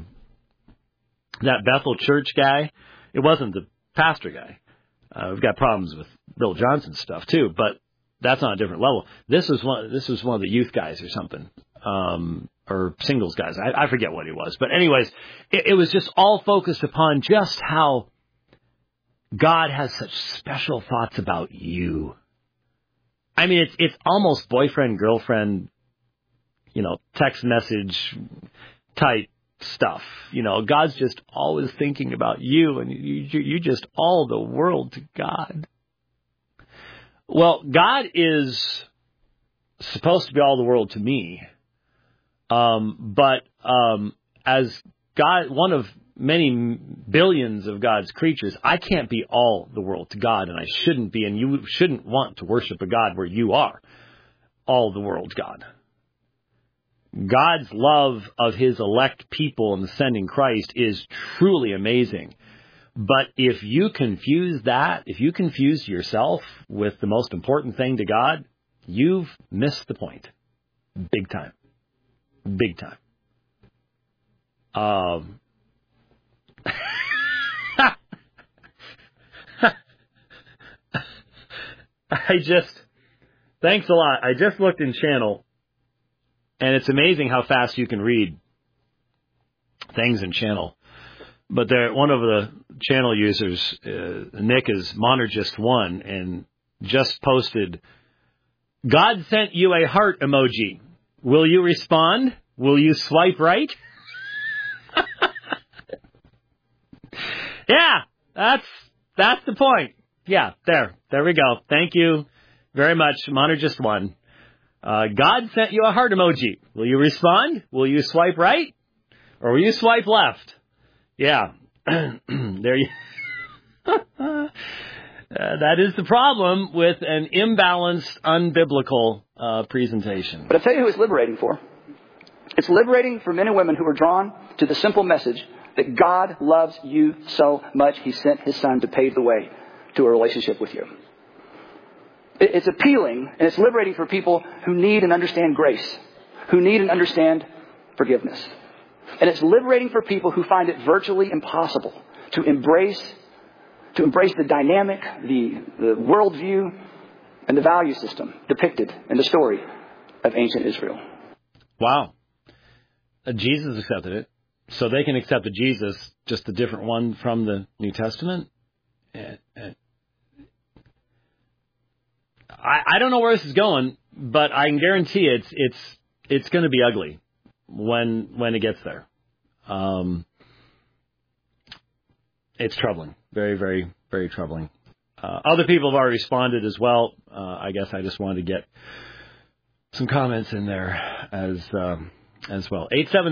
Bethel Church guy? It wasn't the pastor guy. We've got problems with Bill Johnson stuff too, but that's on a different level. This was one of the youth guys or something, or singles guys. I forget what he was, but anyways, it was just all focused upon just how God has such special thoughts about you. I mean, it's almost boyfriend, girlfriend, text message type stuff. God's just always thinking about you, and you just all the world to God. Well, God is supposed to be all the world to me, but as God, one of many billions of God's creatures, I can't be all the world to God, and I shouldn't be, and you shouldn't want to worship a God where you are all the world God. God's love of his elect people in sending Christ is truly amazing. But if you confuse that, if you confuse yourself with the most important thing to God, you've missed the point. Big time. Big time. Thanks a lot. I just looked in channel, and it's amazing how fast you can read things in channel. But one of the channel users, Nick, is Monergist1, and just posted, God sent you a heart emoji. Will you respond? Will you swipe right? Yeah, that's the point. Yeah, there we go. Thank you very much, Monergist1. God sent you a heart emoji. Will you respond? Will you swipe right? Or will you swipe left? Yeah, there you. That is the problem with an imbalanced, unbiblical presentation. But I'll tell you who it's liberating for. It's liberating for men and women who are drawn to the simple message that God loves you so much, he sent his son to pave the way to a relationship with you. It's appealing, and it's liberating for people who need and understand grace, who need and understand forgiveness. And it's liberating for people who find it virtually impossible to embrace the dynamic, the worldview, and the value system depicted in the story of ancient Israel. Wow. Jesus accepted it. So they can accept a Jesus, just a different one from the New Testament. I don't know where this is going, but I can guarantee it's going to be ugly when it gets there. It's troubling. Very, very, very troubling. Other people have already responded as well. I guess I just wanted to get some comments in there as well.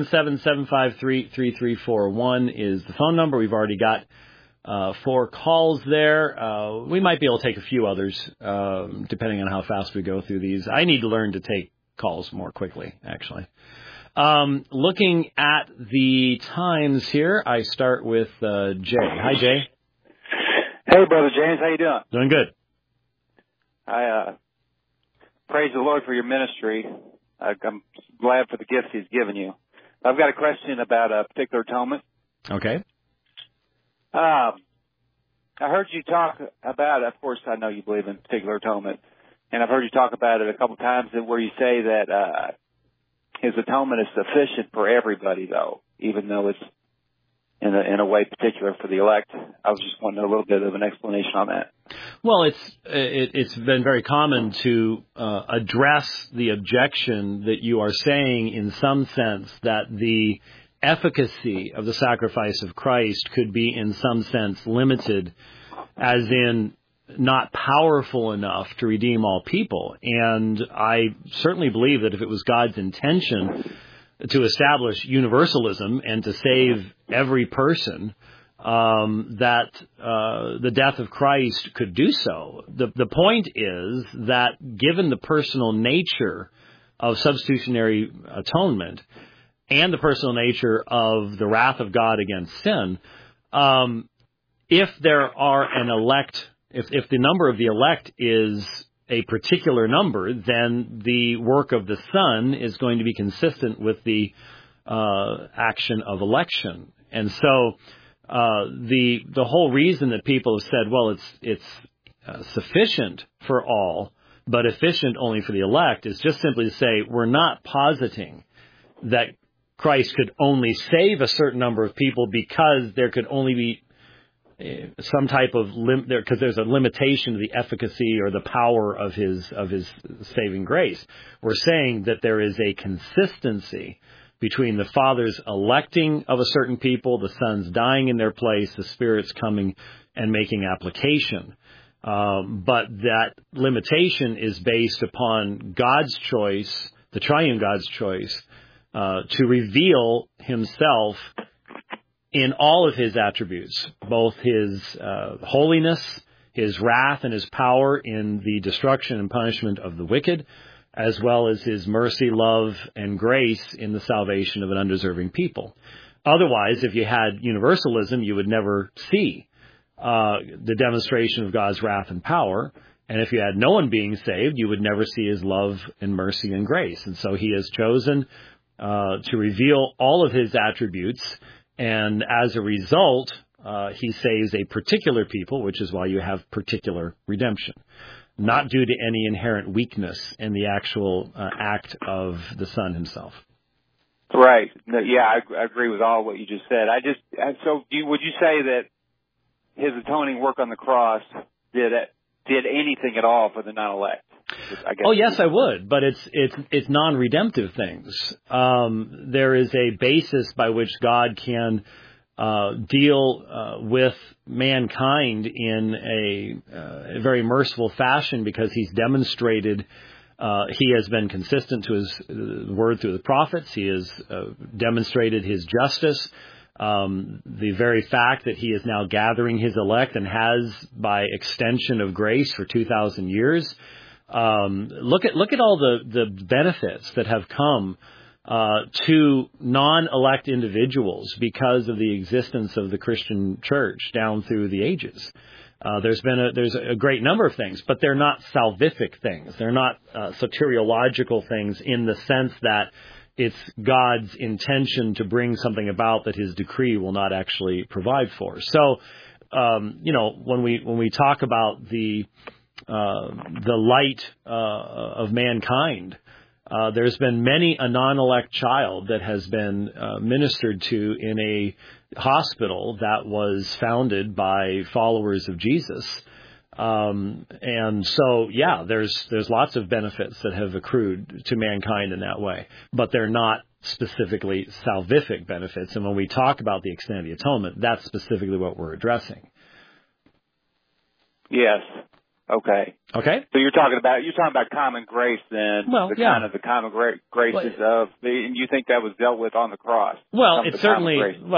877-753-3341 is the phone number. We've already got 4 calls there. We might be able to take a few others, depending on how fast we go through these. I need to learn to take calls more quickly, actually. Looking at the times here, I start with Jay. Hi, Jay. Hey, Brother James. How you doing? Doing good. I praise the Lord for your ministry. I'm glad for the gifts he's given you. I've got a question about a particular atonement. Okay. I heard you talk about, of course, I know you believe in particular atonement, and I've heard you talk about it a couple times where you say that his atonement is sufficient for everybody, though, even though it's in a way particular for the elect. I was just wanting a little bit of an explanation on that. Well, it's been very common to address the objection that you are saying in some sense that the efficacy of the sacrifice of Christ could be in some sense limited, as in not powerful enough to redeem all people. And I certainly believe that if it was God's intention to establish universalism and to save every person, that the death of Christ could do so. The point is that given the personal nature of substitutionary atonement and the personal nature of the wrath of God against sin, if there are an elect, if the number of the elect is a particular number, then the work of the Son is going to be consistent with the action of election. And so the whole reason that people have said, well, it's sufficient for all, but efficient only for the elect, is just simply to say we're not positing that Christ could only save a certain number of people because there could only be some type of because there's a limitation to the efficacy or the power of his saving grace. We're saying that there is a consistency between the Father's electing of a certain people, the Son's dying in their place, the Spirit's coming and making application. But that limitation is based upon God's choice, the triune God's choice, to reveal himself in all of his attributes, both his holiness, his wrath, and his power in the destruction and punishment of the wicked, as well as his mercy, love, and grace in the salvation of an undeserving people. Otherwise, if you had universalism, you would never see the demonstration of God's wrath and power. And if you had no one being saved, you would never see his love and mercy and grace. And so he has chosen to reveal all of his attributes. And as a result, he saves a particular people, which is why you have particular redemption, not due to any inherent weakness in the actual act of the Son himself. Right. Yeah, I agree with all what you just said. Would you say that his atoning work on the cross did anything at all for the non-elect? Oh, yes, I would, but it's non-redemptive things. There is a basis by which God can deal with mankind in a very merciful fashion because he's demonstrated he has been consistent to his word through the prophets. He has demonstrated his justice. The very fact that he is now gathering his elect and has by extension of grace for 2,000 years. Look at all the benefits that have come to non-elect individuals because of the existence of the Christian church down through the ages. There's a great number of things, but they're not salvific things. They're not soteriological things in the sense that it's God's intention to bring something about that his decree will not actually provide for. So, when we talk about the light of mankind, there's been many a non-elect child that has been ministered to in a hospital that was founded by followers of Jesus. And so, yeah, there's lots of benefits that have accrued to mankind in that way, but they're not specifically salvific benefits. And when we talk about the extent of the atonement, that's specifically what we're addressing. Yes. Okay. So you're talking about common grace then. Well, kind of the common graces and you think that was dealt with on the cross? Well, it's certainly,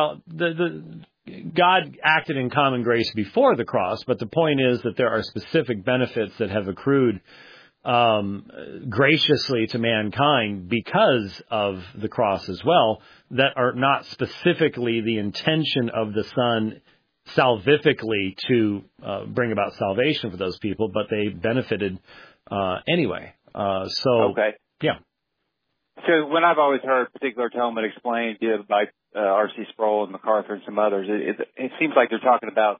God acted in common grace before the cross, but the point is that there are specific benefits that have accrued graciously to mankind because of the cross as well, that are not specifically the intention of the Son salvifically to bring about salvation for those people, but they benefited anyway. Okay. Yeah. So when I've always heard particular atonement explained by R.C. Sproul and MacArthur and some others, it seems like they're talking about,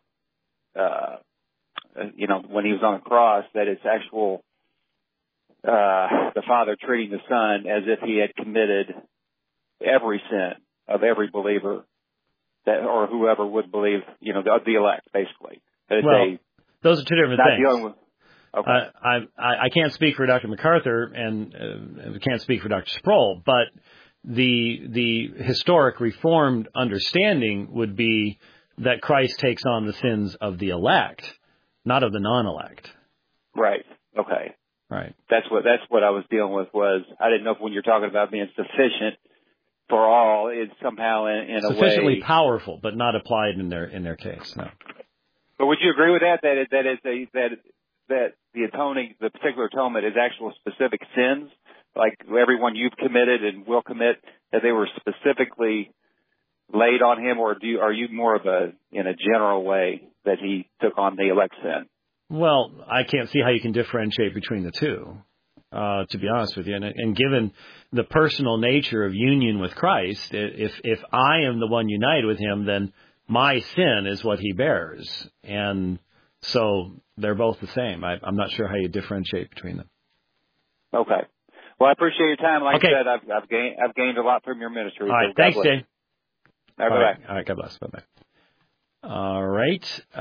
when he was on the cross, that it's actual the Father treating the Son as if he had committed every sin of every believer. Or whoever would believe, the elect, basically. Those are two different things. Okay. I can't speak for Dr. MacArthur and can't speak for Dr. Sproul, but the historic Reformed understanding would be that Christ takes on the sins of the elect, not of the non-elect. Right. Okay. Right. That's what I was dealing with. Was I didn't know if when you're talking about being sufficient for all, it's somehow in a way sufficiently powerful, but not applied in their case. No. But would you agree with that? That the particular atonement is actual specific sins, like everyone you've committed and will commit, that they were specifically laid on him, or are you more of in a general way that he took on the elect sin? Well, I can't see how you can differentiate between the two, to be honest with you. And given the personal nature of union with Christ, if I am the one united with him, then my sin is what he bears. And so they're both the same. I'm not sure how you differentiate between them. Okay. Well, I appreciate your time. Like I said, I've gained a lot from your ministry. All right. Thanks, Jay. All right. All right. God bless. Bye-bye. All right.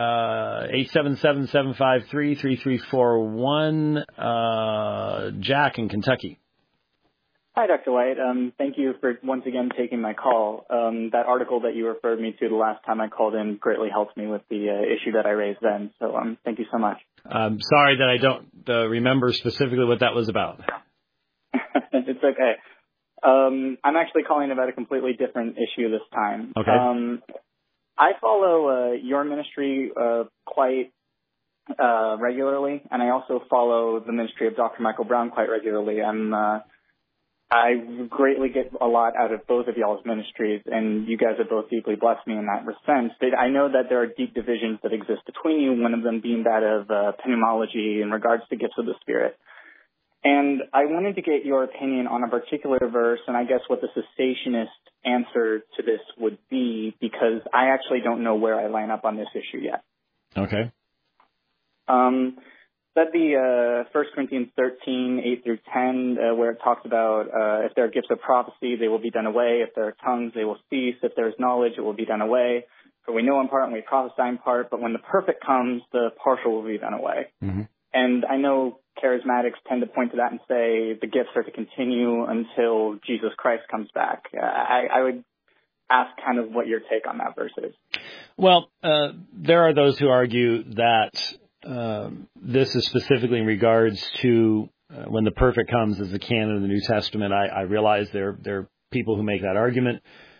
877-753-3341. Jack in Kentucky. Hi, Dr. White. Thank you for once again taking my call. That article that you referred me to the last time I called in greatly helped me with the issue that I raised then. So thank you so much. I'm sorry that I don't remember specifically what that was about. It's okay. I'm actually calling about a completely different issue this time. Okay. I follow your ministry quite regularly, and I also follow the ministry of Dr. Michael Brown quite regularly. I greatly get a lot out of both of y'all's ministries, and you guys have both deeply blessed me in that sense. But I know that there are deep divisions that exist between you, one of them being that of pneumology in regards to gifts of the Spirit. And I wanted to get your opinion on a particular verse, and I guess what the cessationist answer to this would be, because I actually don't know where I line up on this issue yet. Okay. That'd be 1 Corinthians 13, 8 through 10, where it talks about if there are gifts of prophecy, they will be done away. If there are tongues, they will cease. If there is knowledge, it will be done away. For we know in part and we prophesy in part, but when the perfect comes, the partial will be done away. Mm-hmm. And I know charismatics tend to point to that and say the gifts are to continue until Jesus Christ comes back. I would ask kind of what your take on that verse is. Well, there are those who argue that this is specifically in regards to when the perfect comes as the canon of the New Testament. I realize there are people who make that argument.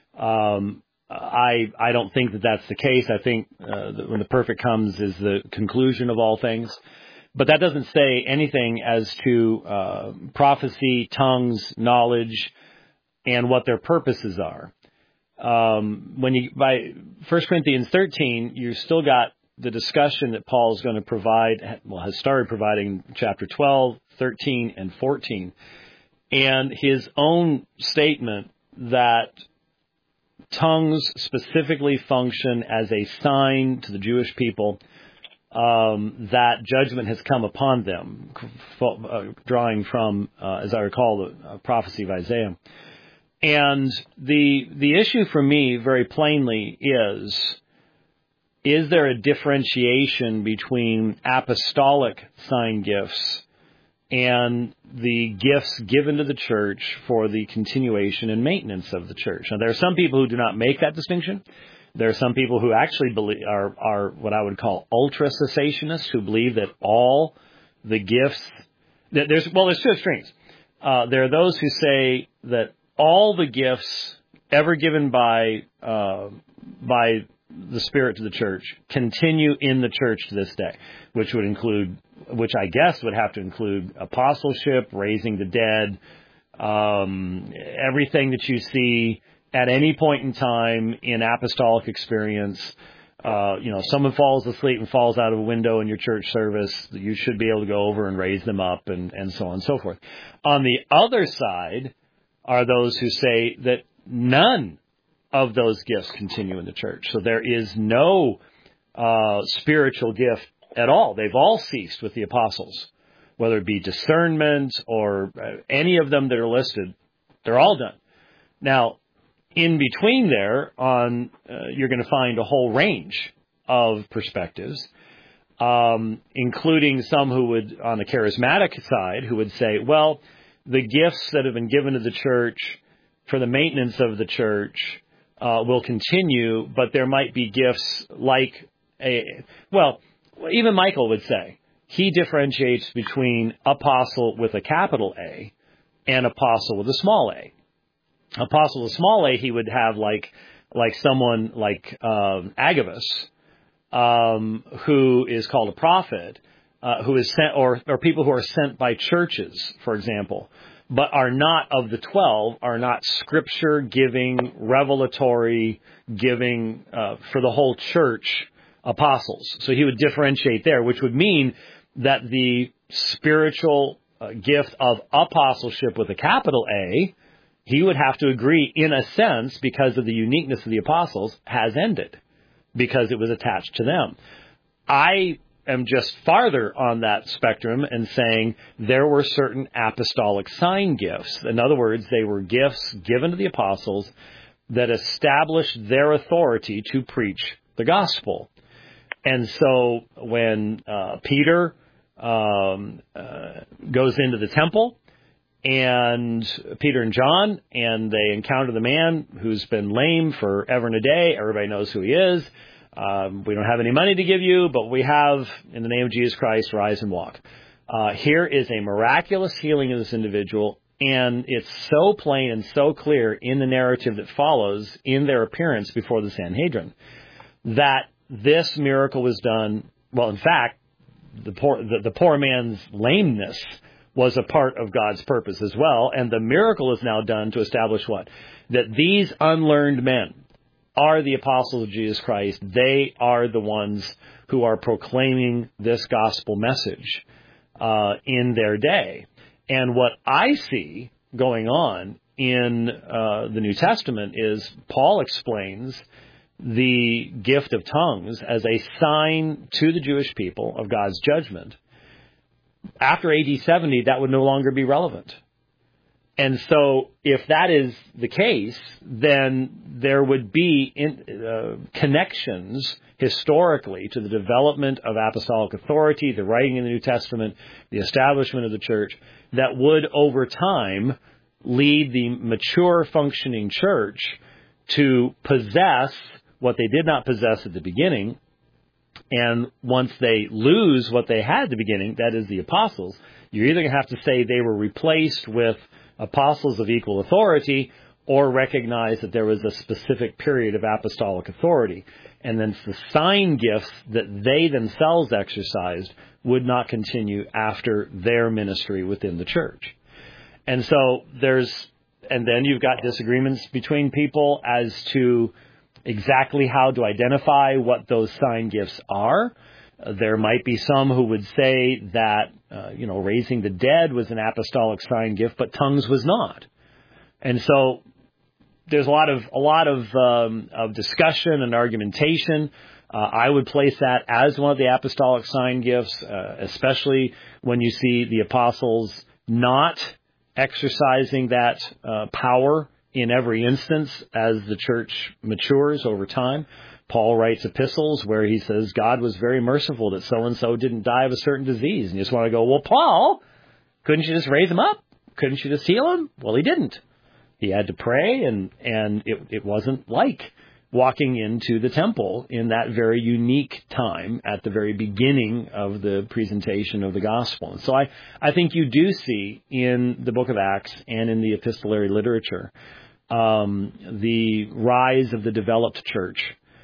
I don't think that that's the case. I think that when the perfect comes is the conclusion of all things. But that doesn't say anything as to prophecy, tongues, knowledge, and what their purposes are. By 1 Corinthians 13, you still got the discussion that Paul is going to provide, has started providing chapter 12, 13, and 14, and his own statement that tongues specifically function as a sign to the Jewish people that judgment has come upon them, drawing from, as I recall, the prophecy of Isaiah. And the issue for me, very plainly, is there a differentiation between apostolic sign gifts and the gifts given to the church for the continuation and maintenance of the church? Now, there are some people who do not make that distinction. There are some people who actually believe are what I would call ultra cessationists, who believe that all the gifts there's two extremes. There are those who say that all the gifts ever given by the Spirit to the church continue in the church to this day, which I guess would have to include apostleship, raising the dead, everything that you see at any point in time in apostolic experience. Someone falls asleep and falls out of a window in your church service, you should be able to go over and raise them up and so on and so forth. On the other side are those who say that none of those gifts continue in the church. So there is no spiritual gift at all. They've all ceased with the apostles, whether it be discernment or any of them that are listed. They're all done. Now, in between there, you're going to find a whole range of perspectives, including some who would, on the charismatic side, who would say, well, the gifts that have been given to the church for the maintenance of the church will continue, but there might be gifts like even Michael would say, he differentiates between apostle with a capital A and apostle with a small a. Apostle with a small a, he would have like someone like Agabus, who is called a prophet, who is sent, or people who are sent by churches, for example, but are not of the 12, are not scripture giving, revelatory giving for the whole church apostles. So he would differentiate there, which would mean that the spiritual gift of apostleship with a capital A, he would have to agree, in a sense, because of the uniqueness of the apostles, has ended, because it was attached to them. I am just farther on that spectrum and saying there were certain apostolic sign gifts. In other words, they were gifts given to the apostles that established their authority to preach the gospel. And so when Peter goes into the temple, and Peter and John, and they encounter the man who's been lame forever and a day. Everybody knows who he is. We don't have any money to give you, but we have, in the name of Jesus Christ, rise and walk. Here is a miraculous healing of this individual, and it's so plain and so clear in the narrative that follows in their appearance before the Sanhedrin that this miracle was done. Well, in fact, the poor man's lameness was a part of God's purpose as well, and the miracle is now done to establish what? That these unlearned men are the apostles of Jesus Christ. They are the ones who are proclaiming this gospel message in their day. And what I see going on in the New Testament is Paul explains the gift of tongues as a sign to the Jewish people of God's judgment. After AD 70, that would no longer be relevant. And so if that is the case, then there would be connections historically to the development of apostolic authority, the writing in the New Testament, the establishment of the church, that would over time lead the mature functioning church to possess what they did not possess at the beginning. And once they lose what they had at the beginning, that is the apostles, you're either going to have to say they were replaced with apostles of equal authority, or recognize that there was a specific period of apostolic authority. And then the sign gifts that they themselves exercised would not continue after their ministry within the church. And so then you've got disagreements between people as to exactly how to identify what those sign gifts are. There might be some who would say that, raising the dead was an apostolic sign gift, but tongues was not. And so there's a lot of discussion and argumentation. I would place that as one of the apostolic sign gifts, especially when you see the apostles not exercising that power in every instance as the church matures over time. Paul writes epistles where he says God was very merciful that so-and-so didn't die of a certain disease. And you just want to go, well, Paul, couldn't you just raise him up? Couldn't you just heal him? Well, he didn't. He had to pray, and it wasn't like walking into the temple in that very unique time at the very beginning of the presentation of the gospel. And so I think you do see in the book of Acts and in the epistolary literature the rise of the developed church.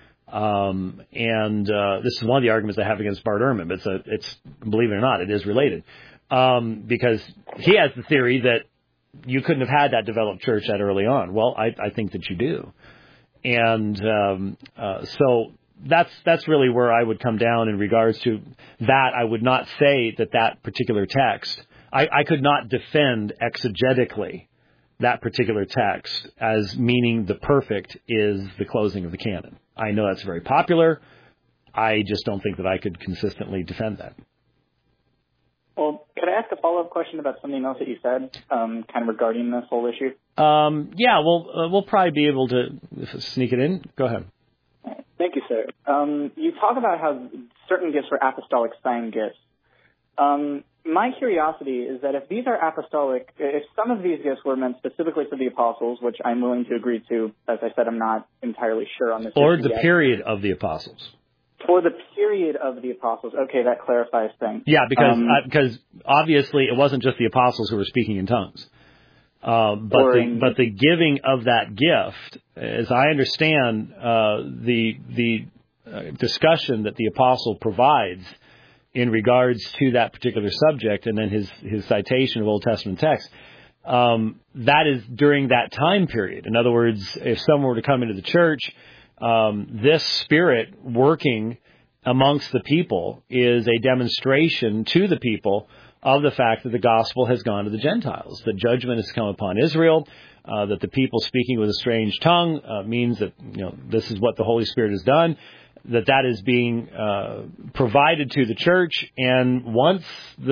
This is one of the arguments I have against Bart Ehrman, but it's believe it or not, it is related. Because he has the theory that you couldn't have had that developed church that early on. Well, I think that you do. And so that's really where I would come down in regards to that. I would not say that particular text, I could not defend exegetically that particular text as meaning the perfect is the closing of the canon. I know that's very popular. I just don't think that I could consistently defend that. Well, could I ask a follow-up question about something else that you said, kind of regarding this whole issue? Yeah, we'll probably be able to sneak it in. Go ahead. Thank you, sir. You talk about how certain gifts were apostolic sign gifts. My curiosity is that if these are apostolic, if some of these gifts were meant specifically for the apostles, which I'm willing to agree to, as I said, I'm not entirely sure on this. Or the period of the apostles. For the period of the apostles, okay, that clarifies things. Yeah, because obviously it wasn't just the apostles who were speaking in tongues. But the giving of that gift, as I understand the discussion that the apostle provides in regards to that particular subject, and then his citation of Old Testament text, that is during that time period. In other words, if someone were to come into the church, this Spirit working amongst the people is a demonstration to the people of the fact that the gospel has gone to the Gentiles, that judgment has come upon Israel, that the people speaking with a strange tongue means that this is what the Holy Spirit has done, that is being provided to the church, and once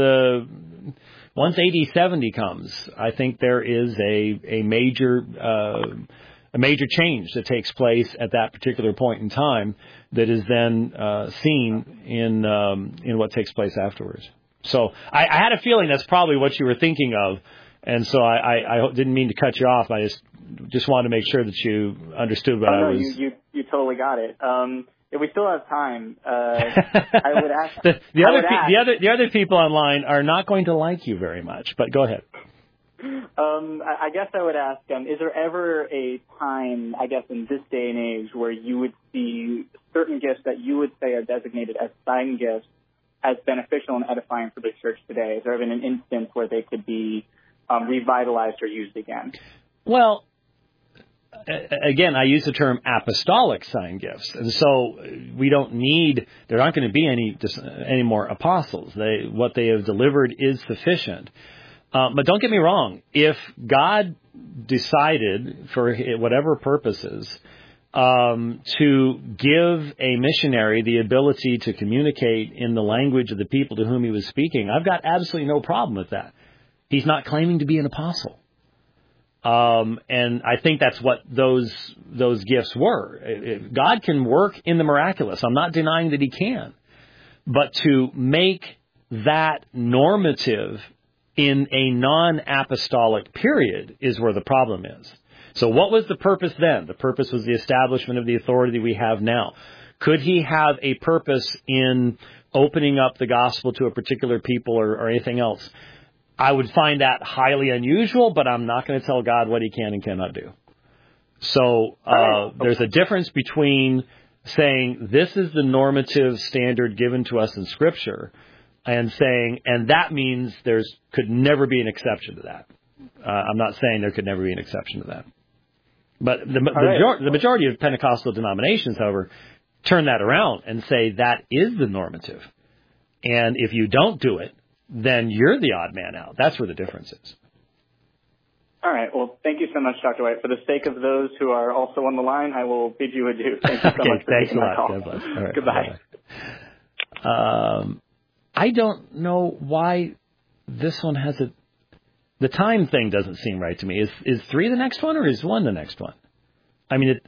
AD 70 comes, I think there is a major change that takes place at that particular point in time that is then seen in what takes place afterwards. So I had a feeling that's probably what you were thinking of, and so I didn't mean to cut you off. I just wanted to make sure that you understood what I was. You totally got it. If we still have time, I would ask. The other people online are not going to like you very much, but go ahead. I guess I would ask, is there ever a time, I guess in this day and age, where you would see certain gifts that you would say are designated as sign gifts as beneficial and edifying for the church today? Has there been an instance where they could be revitalized or used again? Well, again, I use the term apostolic sign gifts, and so there aren't going to be any more apostles. What they have delivered is sufficient. But don't get me wrong, if God decided, for whatever purposes, to give a missionary the ability to communicate in the language of the people to whom he was speaking, I've got absolutely no problem with that. He's not claiming to be an apostle. And I think that's what those gifts were. God can work in the miraculous. I'm not denying that he can. But to make that normative in a non-apostolic period is where the problem is. So what was the purpose then? The purpose was the establishment of the authority we have now. Could he have a purpose in opening up the gospel to a particular people or anything else? I would find that highly unusual, but I'm not going to tell God what he can and cannot do. So there's a difference between saying this is the normative standard given to us in Scripture and saying, and that means could never be an exception to that. I'm not saying there could never be an exception to that. But the majority of Pentecostal denominations, however, turn that around and say that is the normative. And if you don't do it, then you're the odd man out. That's where the difference is. All right. Well, thank you so much, Dr. White. For the sake of those who are also on the line, I will bid you adieu. Thank you so much for taking my call. All right, goodbye. I don't know why this one has the time thing doesn't seem right to me. Is 3 the next one or is 1 the next one? I mean,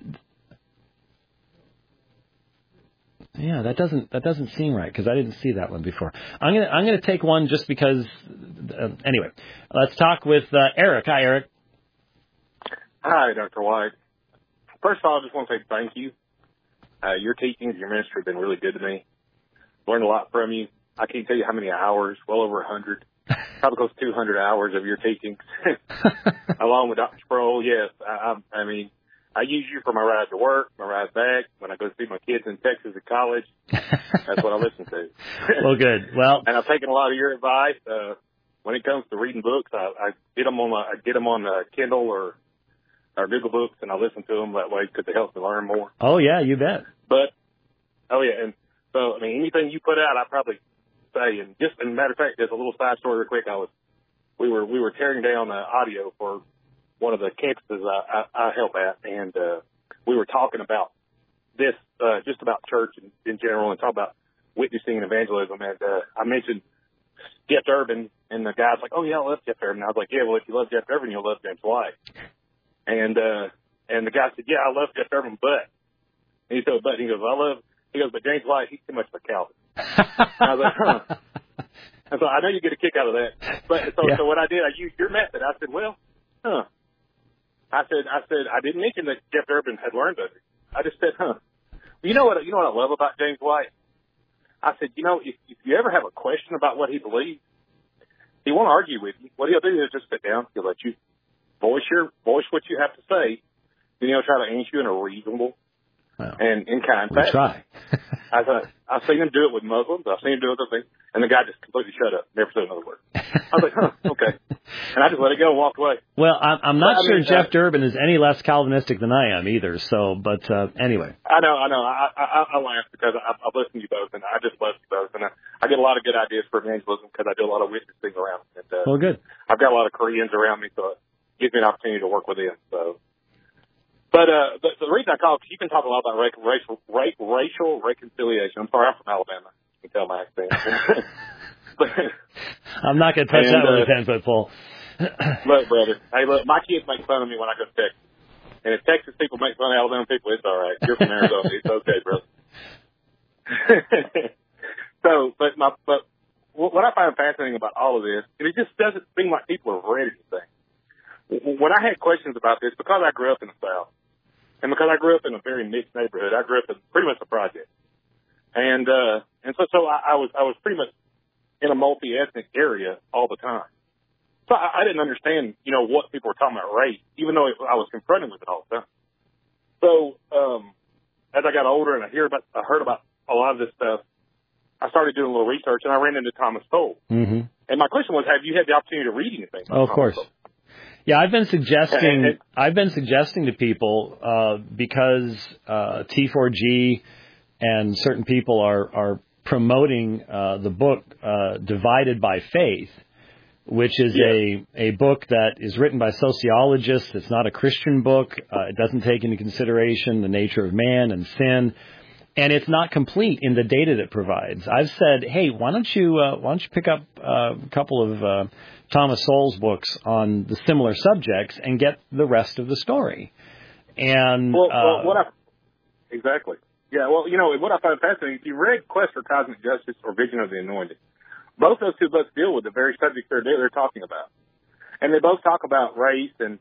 yeah, that doesn't seem right because I didn't see that one before. I'm gonna take one just because. Anyway, let's talk with Eric. Hi, Eric. Hi, Dr. White. First of all, I just want to say thank you. Your teachings, your ministry have been really good to me. Learned a lot from you. I can't tell you how many hours, well over 100, probably close to 200 hours of your teachings, along with Dr. Sproul. Yes, I mean, I use you for my ride to work, my ride back, when I go see my kids in Texas at college. That's what I listen to. Well, good. Well, and I've taken a lot of your advice. When it comes to reading books, I get them on Kindle or Google Books, and I listen to them that way because it helps me learn more. Oh yeah, you bet. And so I mean, anything you put out, I probably say. And just, as a matter of fact, there's a little side story real quick. We were tearing down audio for one of the campuses I help at, and we were talking about this, just about church in general, and talk about witnessing and evangelism. And I mentioned Jeff Durbin, and the guy's like, "Oh yeah, I love Jeff Durbin." I was like, "Yeah, well, if you love Jeff Durbin, you'll love James White." And the guy said, "Yeah, I love Jeff Durbin, but," and he said, "But," he goes, "But James White, he's too much of a Calvin." I was like, "Huh." And so I know you get a kick out of that. But so what I did, I used your method. I said, "Well, huh." I said, I didn't mention that Jeff Durbin had learned of it. I just said, "Huh." You know what I love about James White? I said, if you ever have a question about what he believes, he won't argue with you. What he'll do is just sit down. He'll let you voice what you have to say. Then he'll try to answer you in a reasonable and kind fashion. Try. I've seen him do it with Muslims. I've seen him do it with other things. And the guy just completely shut up, never said another word. I was like, okay. And I just let it go and walked away. Well, I'm not sure Jeff Durbin is any less Calvinistic than I am either. So, but anyway. I know. I laugh because I've listened to you both, and I just love you both. And I get a lot of good ideas for evangelism because I do a lot of witnessing around. And, well, good. I've got a lot of Koreans around me, so it gives me an opportunity to work with them. So. But the reason I call it, you can talk a lot about racial reconciliation. I'm sorry, I'm from Alabama. You can tell my accent. I'm not going to touch that with a 10-foot pole. Look, brother. Hey, look, my kids make fun of me when I go to Texas. And if Texas people make fun of Alabama people, it's all right. You're from Arizona. It's okay, brother. But what I find fascinating about all of this, it just doesn't seem like people have read anything. When I had questions about this, because I grew up in the South, and because I grew up in a very mixed neighborhood, I grew up in pretty much a project. And so I was pretty much in a multi-ethnic area all the time. So I didn't understand, what people were talking about race, even though I was confronted with it all the time. So, as I got older and I heard about a lot of this stuff, I started doing a little research and I ran into Thomas Sowell. Mm-hmm. And my question was, have you had the opportunity to read anything? Oh, of course. Yeah, I've been suggesting to people, because, T4G and certain people are promoting, the book, Divided by Faith, which is a book that is written by sociologists. It's not a Christian book. It doesn't take into consideration the nature of man and sin. And it's not complete in the data that it provides. I've said, hey, why don't you pick up a couple of Thomas Sowell's books on the similar subjects and get the rest of the story. And exactly. Yeah, well, what I find fascinating, if you read Quest for Cosmic Justice or Vision of the Anointed, both those two books deal with the very subject they're talking about. And they both talk about race and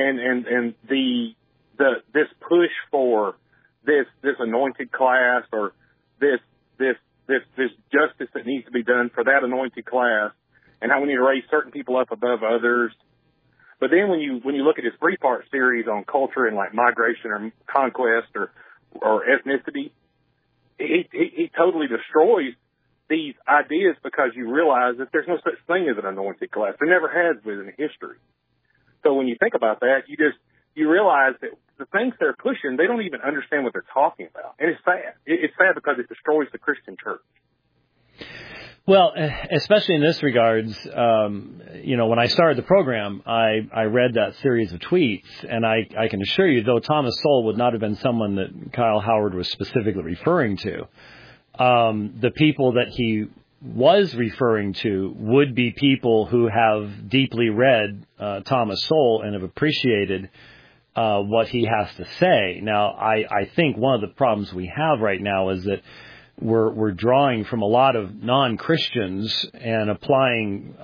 this push for this anointed class or this justice that needs to be done for that anointed class, and how we need to raise certain people up above others. But then when you look at his 3-part series on culture and like migration or conquest or ethnicity, he totally destroys these ideas because you realize that there's no such thing as an anointed class. There never has been in history. So when you think about that, you realize that the things they're pushing, they don't even understand what they're talking about. And it's sad. It's sad because it destroys the Christian church. Well, especially in this regards, when I started the program, I read that series of tweets, and I can assure you, though Thomas Sowell would not have been someone that Kyle Howard was specifically referring to, the people that he was referring to would be people who have deeply read Thomas Sowell and have appreciated what he has to say. Now, I think one of the problems we have right now is that we're drawing from a lot of non-Christians and applying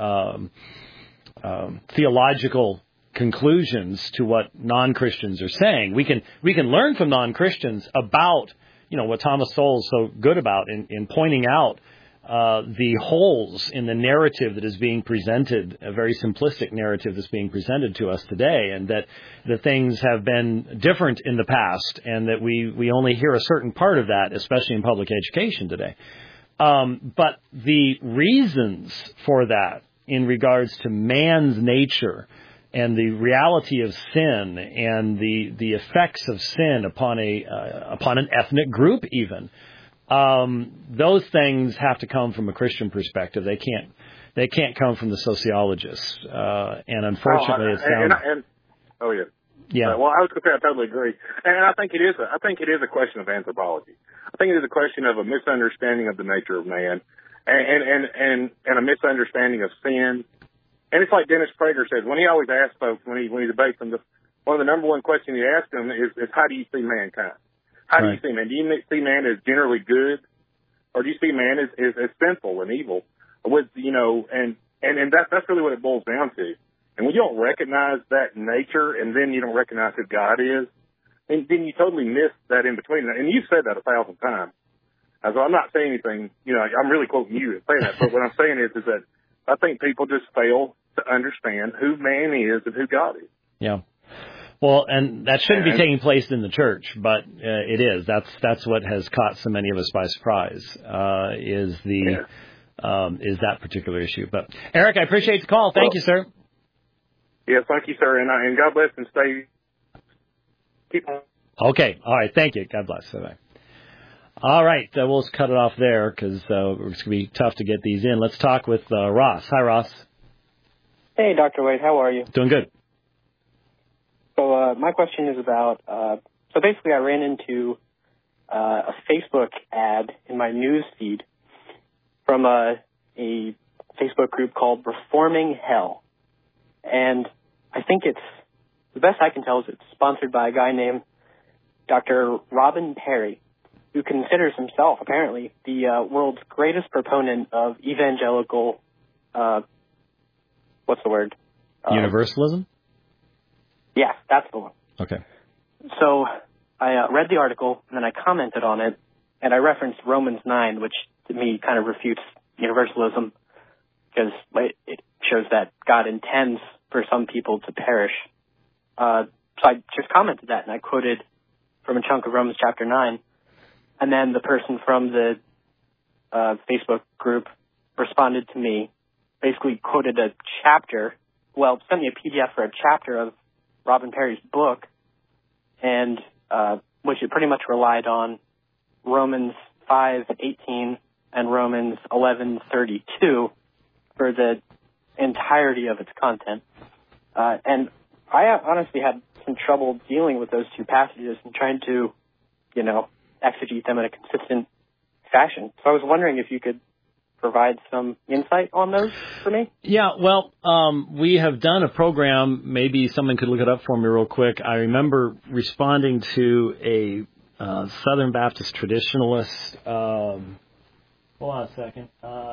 theological conclusions to what non-Christians are saying. We can learn from non-Christians about what Thomas Sowell is so good about in pointing out the holes in the narrative that is being presented, a very simplistic narrative that's being presented to us today, and that the things have been different in the past, and that we only hear a certain part of that, especially in public education today. But the reasons for that in regards to man's nature and the reality of sin and the effects of sin upon an ethnic group even, those things have to come from a Christian perspective. They can't come from the sociologists. And unfortunately, it sounds. Yeah. Well, I was going to say I totally agree, and I think it is a question of anthropology. I think it is a question of a misunderstanding of the nature of man, and a misunderstanding of sin. And it's like Dennis Prager says when he always asks folks when he debates them. One of the number one questions he asks them is how do you see mankind? How do you see man? Do you see man as generally good, or do you see man as sinful and evil? And that's really what it boils down to. And when you don't recognize that nature, and then you don't recognize who God is, and then you totally miss that in between. And you've said that 1,000 times. So I'm not saying anything, I'm really quoting you saying that, but what I'm saying is that I think people just fail to understand who man is and who God is. Yeah. Well, and that shouldn't be taking place in the church, but it is. That's what has caught so many of us by surprise, is that particular issue. But Eric, I appreciate the call. Thank you, sir. Yeah, thank you, sir, and God bless and keep on. Okay, all right, thank you. God bless. Bye-bye. All right, we'll just cut it off there because it's going to be tough to get these in. Let's talk with Ross. Hi, Ross. Hey, Dr. Wade, how are you? Doing good. So my question is about, so basically I ran into a Facebook ad in my news feed from a Facebook group called Reforming Hell. And I think it's, the best I can tell is it's sponsored by a guy named Dr. Robin Perry, who considers himself, apparently, the world's greatest proponent of evangelical, what's the word? Universalism? Yeah, that's the one. Okay. So I read the article, and then I commented on it, and I referenced Romans 9, which to me kind of refutes universalism, because it shows that God intends for some people to perish. So I just commented that, and I quoted from a chunk of Romans chapter 9, and then the person from the Facebook group responded to me, basically quoted a chapter, sent me a PDF for a chapter of Robin Perry's book, and which it pretty much relied on Romans 5:18 and Romans 11:32 for the entirety of its content. And I honestly had some trouble dealing with those two passages and trying to, exegete them in a consistent fashion. So I was wondering if you could provide some insight on those for me? Yeah, well, we have done a program. Maybe someone could look it up for me real quick. I remember responding to a Southern Baptist traditionalist. Hold on a second.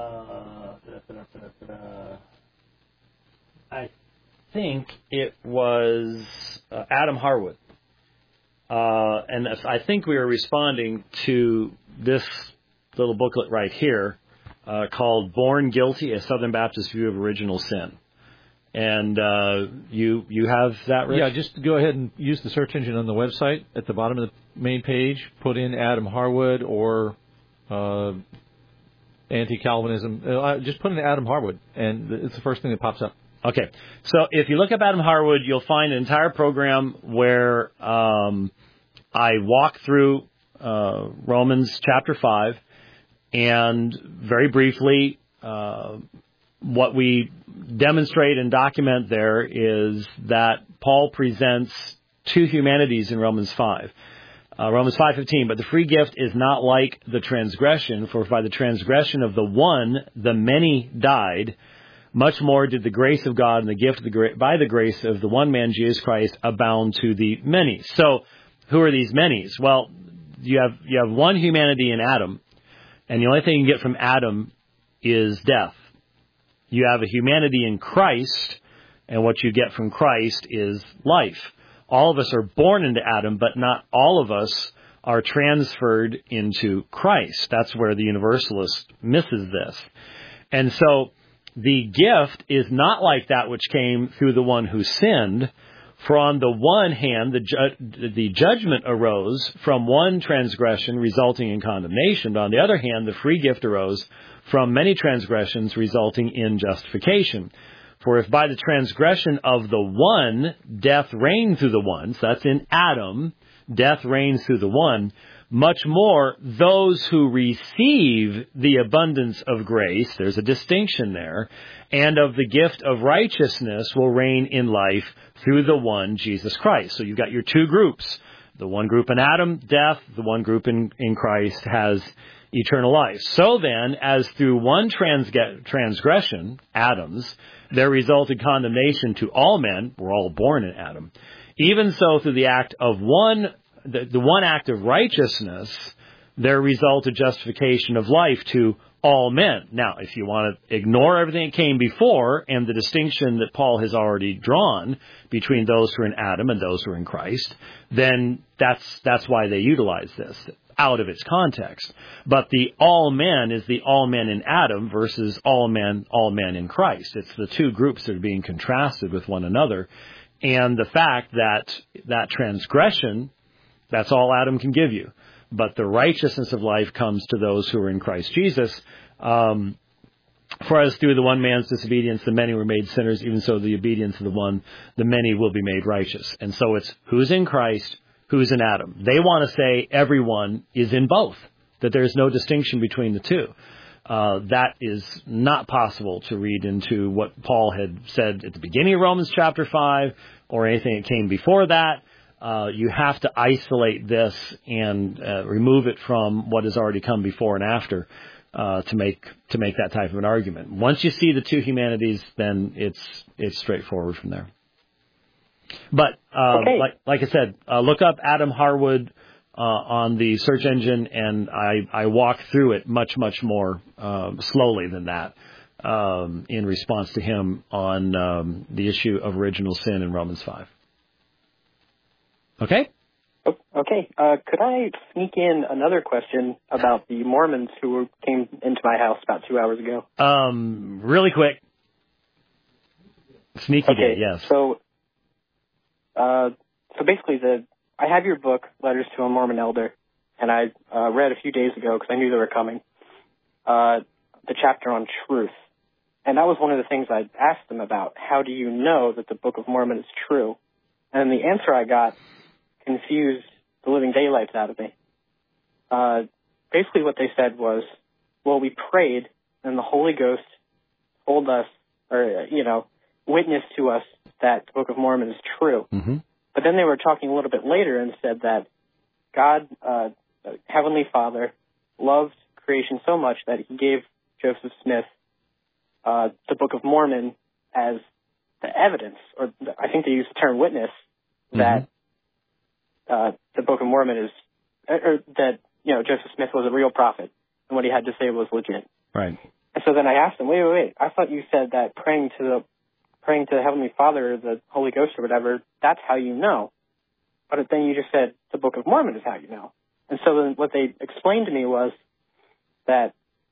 I think it was Adam Harwood. And I think we were responding to this little booklet right here, called Born Guilty, A Southern Baptist View of Original Sin. And you have that, Rich? Yeah, just go ahead and use the search engine on the website. At the bottom of the main page, put in Adam Harwood or anti-Calvinism. Just put in Adam Harwood, and it's the first thing that pops up. Okay. So if you look up Adam Harwood, you'll find an entire program where I walk through Romans chapter 5, and very briefly, what we demonstrate and document there is that Paul presents two humanities in Romans 5. Romans 5:15, but the free gift is not like the transgression, for by the transgression of the one, the many died. Much more did the grace of God and the gift of by the grace of the one man, Jesus Christ, abound to the many. So, who are these manys? Well, you have one humanity in Adam, and the only thing you get from Adam is death. You have a humanity in Christ, and what you get from Christ is life. All of us are born into Adam, but not all of us are transferred into Christ. That's where the universalist misses this. And so the gift is not like that which came through the one who sinned. For on the one hand, the judgment arose from one transgression resulting in condemnation. But on the other hand, the free gift arose from many transgressions resulting in justification. For if by the transgression of the one, death reigned through the one, so that's in Adam, death reigns through the one, much more those who receive the abundance of grace, there's a distinction there, and of the gift of righteousness will reign in life through the one, Jesus Christ. So you've got your two groups. The one group in Adam, death. The one group in Christ has eternal life. So then, as through one transgression, Adam's, there resulted condemnation to all men, we're all born in Adam, even so through the act of the one act of righteousness, there resulted justification of life to all men. Now, if you want to ignore everything that came before and the distinction that Paul has already drawn between those who are in Adam and those who are in Christ, then that's why they utilize this out of its context. But the all men is the all men in Adam versus all men in Christ. It's the two groups that are being contrasted with one another. And the fact that transgression, that's all Adam can give you. But the righteousness of life comes to those who are in Christ Jesus. For as through the one man's disobedience the many were made sinners, even so the obedience of the many will be made righteous. And so it's who's in Christ, who's in Adam. They want to say everyone is in both, that there's no distinction between the two. That is not possible to read into what Paul had said at the beginning of Romans chapter 5 or anything that came before that. You have to isolate this and remove it from what has already come before and after to make that type of an argument. Once you see the two humanities, then it's straightforward from there. But like I said, look up Adam Harwood on the search engine, and I walk through it much more slowly than that in response to him on the issue of original sin in Romans 5. Okay? Okay. Could I sneak in another question about the Mormons who came into my house about 2 hours ago? Really quick. Sneaky day, yes. So basically, I have your book, Letters to a Mormon Elder, and I read a few days ago because I knew they were coming, the chapter on truth. And that was one of the things I asked them about. How do you know that the Book of Mormon is true? And the answer I got confused the living daylights out of me. Basically what they said was, well, we prayed and the Holy Ghost told us, or, witnessed to us that the Book of Mormon is true. Mm-hmm. But then they were talking a little bit later and said that God, Heavenly Father, loved creation so much that he gave Joseph Smith the Book of Mormon as the evidence, or I think they used the term witness, that the Book of Mormon is, or that, Joseph Smith was a real prophet and what he had to say was legit. Right. And so then I asked him, wait, I thought you said that praying to the Heavenly Father or the Holy Ghost or whatever, that's how you know. But then you just said the Book of Mormon is how you know. And so then what they explained to me was that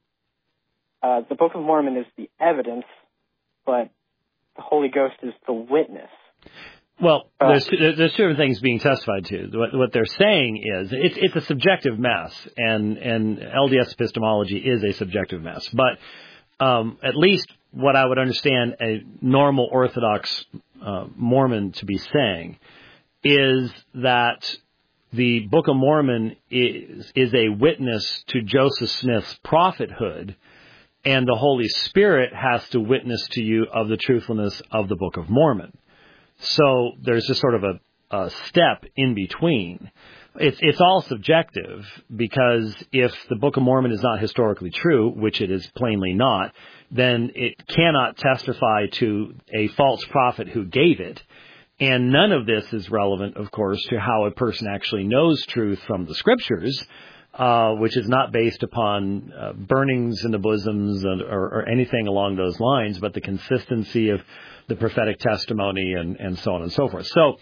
the Book of Mormon is the evidence, but the Holy Ghost is the witness. Well, there's two different things being testified to. What they're saying is it's a subjective mess, and LDS epistemology is a subjective mess. But at least what I would understand a normal Orthodox Mormon to be saying is that the Book of Mormon is a witness to Joseph Smith's prophethood, and the Holy Spirit has to witness to you of the truthfulness of the Book of Mormon. So there's just sort of a step in between. It's all subjective, because if the Book of Mormon is not historically true, which it is plainly not, then it cannot testify to a false prophet who gave it. And none of this is relevant, of course, to how a person actually knows truth from the Scriptures, which is not based upon burnings in the bosoms or anything along those lines, but the consistency of the prophetic testimony and so on and so forth. So,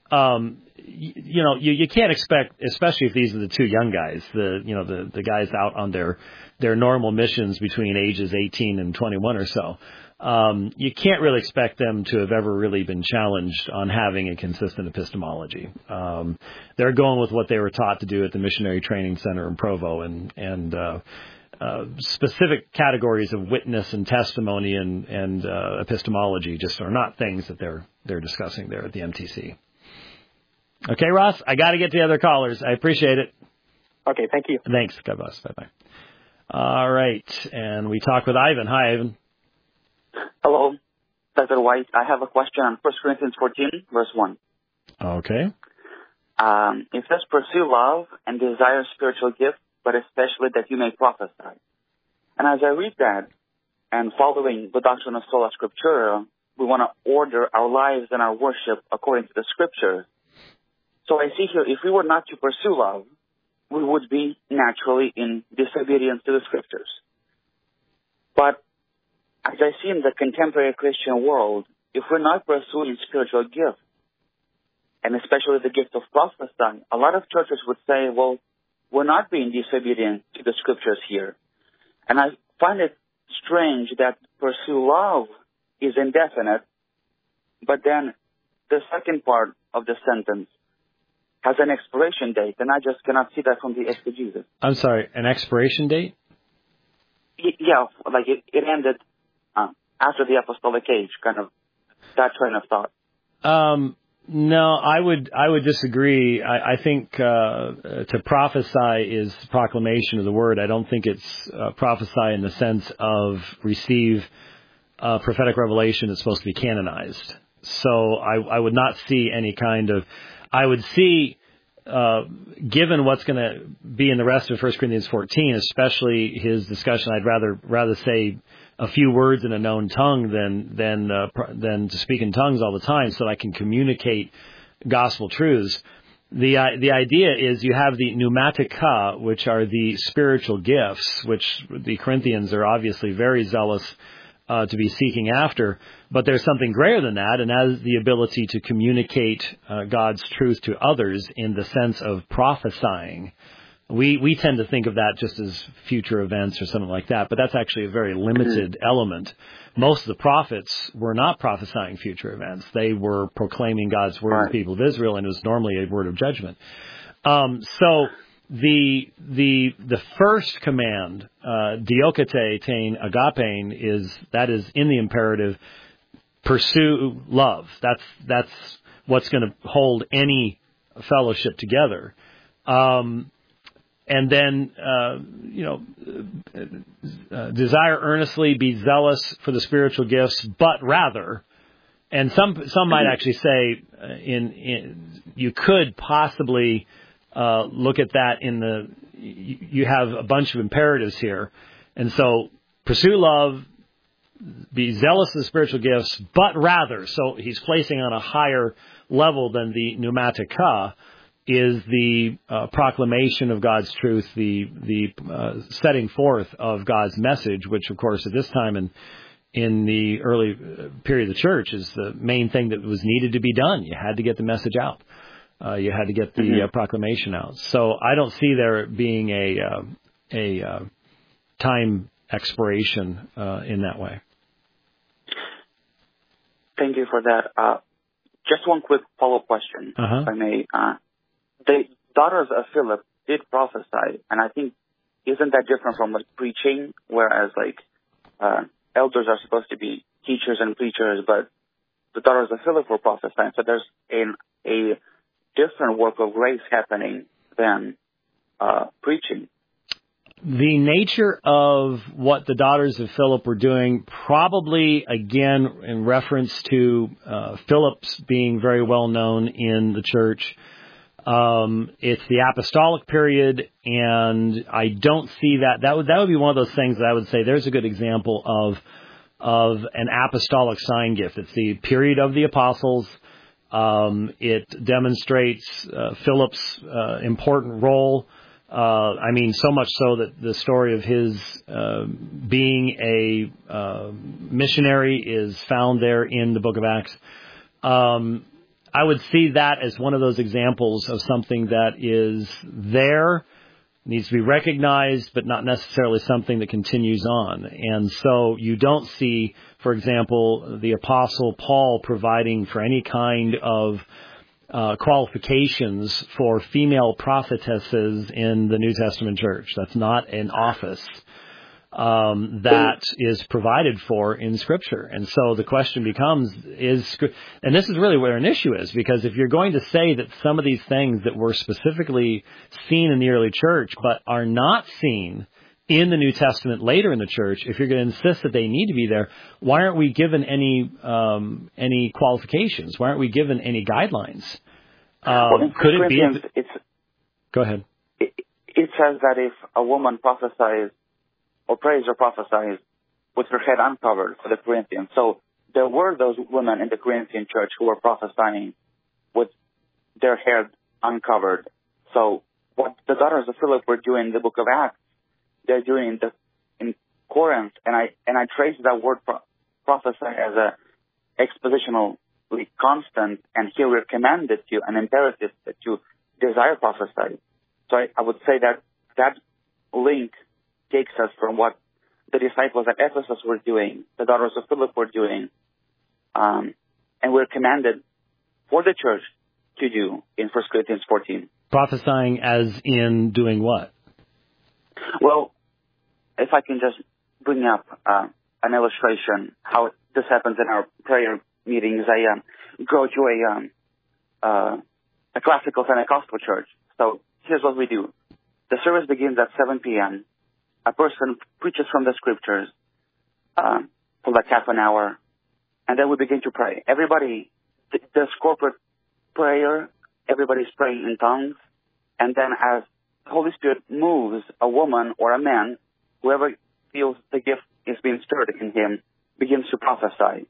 you can't expect, especially if these are the two young guys, the guys out on their normal missions between ages 18 and 21 or so. You can't really expect them to have ever really been challenged on having a consistent epistemology. They're going with what they were taught to do at the Missionary Training Center in Provo, and specific categories of witness and testimony and epistemology just are not things that they're discussing there at the MTC. Okay, Ross, I got to get to the other callers. I appreciate it. Okay, thank you. Thanks. God bless. Bye-bye. All right, and we talk with Ivan. Hi, Ivan. Hello, Dr. White. I have a question on 1 Corinthians 14, verse 1. Okay. It says, pursue love and desire spiritual gifts, but especially that you may prophesy. And as I read that, and following the doctrine of Sola Scriptura, we want to order our lives and our worship according to the Scriptures. So I see here, if we were not to pursue love, we would be naturally in disobedience to the Scriptures. But as I see in the contemporary Christian world, if we're not pursuing spiritual gifts, and especially the gift of prophesying, a lot of churches would say, well, we're not being disobedient to the scriptures here. And I find it strange that pursue love is indefinite, but then the second part of the sentence has an expiration date, and I just cannot see that from the exegesis. I'm sorry, an expiration date? Yeah, like it ended after the apostolic age, kind of that train of thought. No, I would disagree. I think to prophesy is proclamation of the word. I don't think it's prophesy in the sense of receive prophetic revelation that's supposed to be canonized. So I would not see any kind of. I would see, given what's going to be in the rest of 1 Corinthians 14, especially his discussion, I'd rather say a few words in a known tongue than to speak in tongues all the time, so that I can communicate gospel truths. The idea is you have the pneumatica, which are the spiritual gifts, which the Corinthians are obviously very zealous to be seeking after, but there's something greater than that, and that is the ability to communicate God's truth to others in the sense of prophesying. We tend to think of that just as future events or something like that, but that's actually a very limited element. Most of the prophets were not prophesying future events. They were proclaiming God's word to the people of Israel, and it was normally a word of judgment. So the first command, diokete tein agapein, is in the imperative, pursue love. That's what's going to hold any fellowship together. And then, desire earnestly, be zealous for the spiritual gifts, but rather, and some might actually say, you could possibly look at that you have a bunch of imperatives here, and so pursue love, be zealous of the spiritual gifts, but rather, so he's placing on a higher level than the pneumatica, is the proclamation of God's truth, the setting forth of God's message, which, of course, at this time in the early period of the church is the main thing that was needed to be done. You had to get the message out. You had to get the proclamation out. So I don't see there being a time expiration in that way. Thank you for that. Just one quick follow-up question, if I may. The daughters of Philip did prophesy, and I think, isn't that different from preaching, whereas elders are supposed to be teachers and preachers, but the daughters of Philip were prophesying, so there's a different work of grace happening than preaching. The nature of what the daughters of Philip were doing, probably, again, in reference to Philip's being very well known in the church, it's the apostolic period, and I don't see that. That would be one of those things that I would say there's a good example of an apostolic sign gift. It's the period of the apostles. It demonstrates Philip's important role. So much so that the story of his being a missionary is found there in the book of Acts. I would see that as one of those examples of something that is there, needs to be recognized, but not necessarily something that continues on. And so you don't see, for example, the Apostle Paul providing for any kind of qualifications for female prophetesses in the New Testament church. That's not an office that is provided for in Scripture. And so the question becomes, and this is really where an issue is, because if you're going to say that some of these things that were specifically seen in the early church but are not seen in the New Testament later in the church, if you're going to insist that they need to be there, why aren't we given any qualifications? Why aren't we given any guidelines? Could it be? Go ahead. It says that if a woman prophesies or prays or prophesies with her head uncovered for the Corinthians. So there were those women in the Corinthian church who were prophesying with their head uncovered. So what the daughters of Philip were doing in the book of Acts, they're doing in Corinth, and I trace that word prophesy as a expositionally constant, and here we're commanded to, an imperative to desire prophesy. So I would say that link takes us from what the disciples at Ephesus were doing, the daughters of Philip were doing, and we're commanded for the church to do in 1 Corinthians 14. Prophesying as in doing what? Well, if I can just bring up an illustration how this happens in our prayer meetings. I go to a classical Pentecostal church. So here's what we do. The service begins at 7 p.m. A person preaches from the scriptures for like half an hour, and then we begin to pray. Everybody does corporate prayer. Everybody's praying in tongues. And then as the Holy Spirit moves a woman or a man, whoever feels the gift is being stirred in him, begins to prophesy.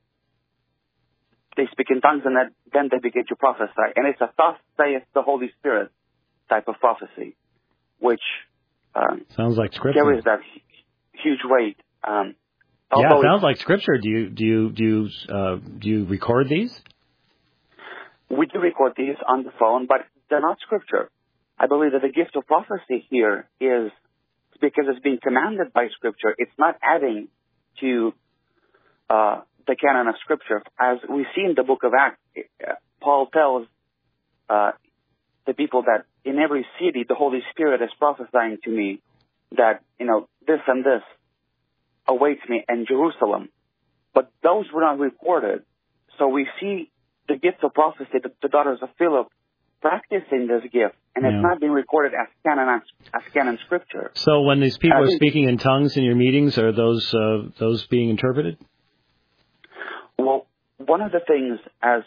They speak in tongues, and then they begin to prophesy. And it's a thus saith the Holy Spirit type of prophecy, which sounds like scripture. Carries that huge weight. Yeah, it sounds like scripture. Do you record these? We do record these on the phone, but they're not scripture. I believe that the gift of prophecy here is because it's being commanded by scripture. It's not adding to the canon of scripture. As we see in the book of Acts, Paul tells the people that in every city the Holy Spirit is prophesying to me that, this and this awaits me in Jerusalem. But those were not recorded. So we see the gift of prophecy, the daughters of Philip practicing this gift, and it's not being recorded as canon scripture. So when these people are speaking in tongues in your meetings, are those being interpreted? Well, one of the things as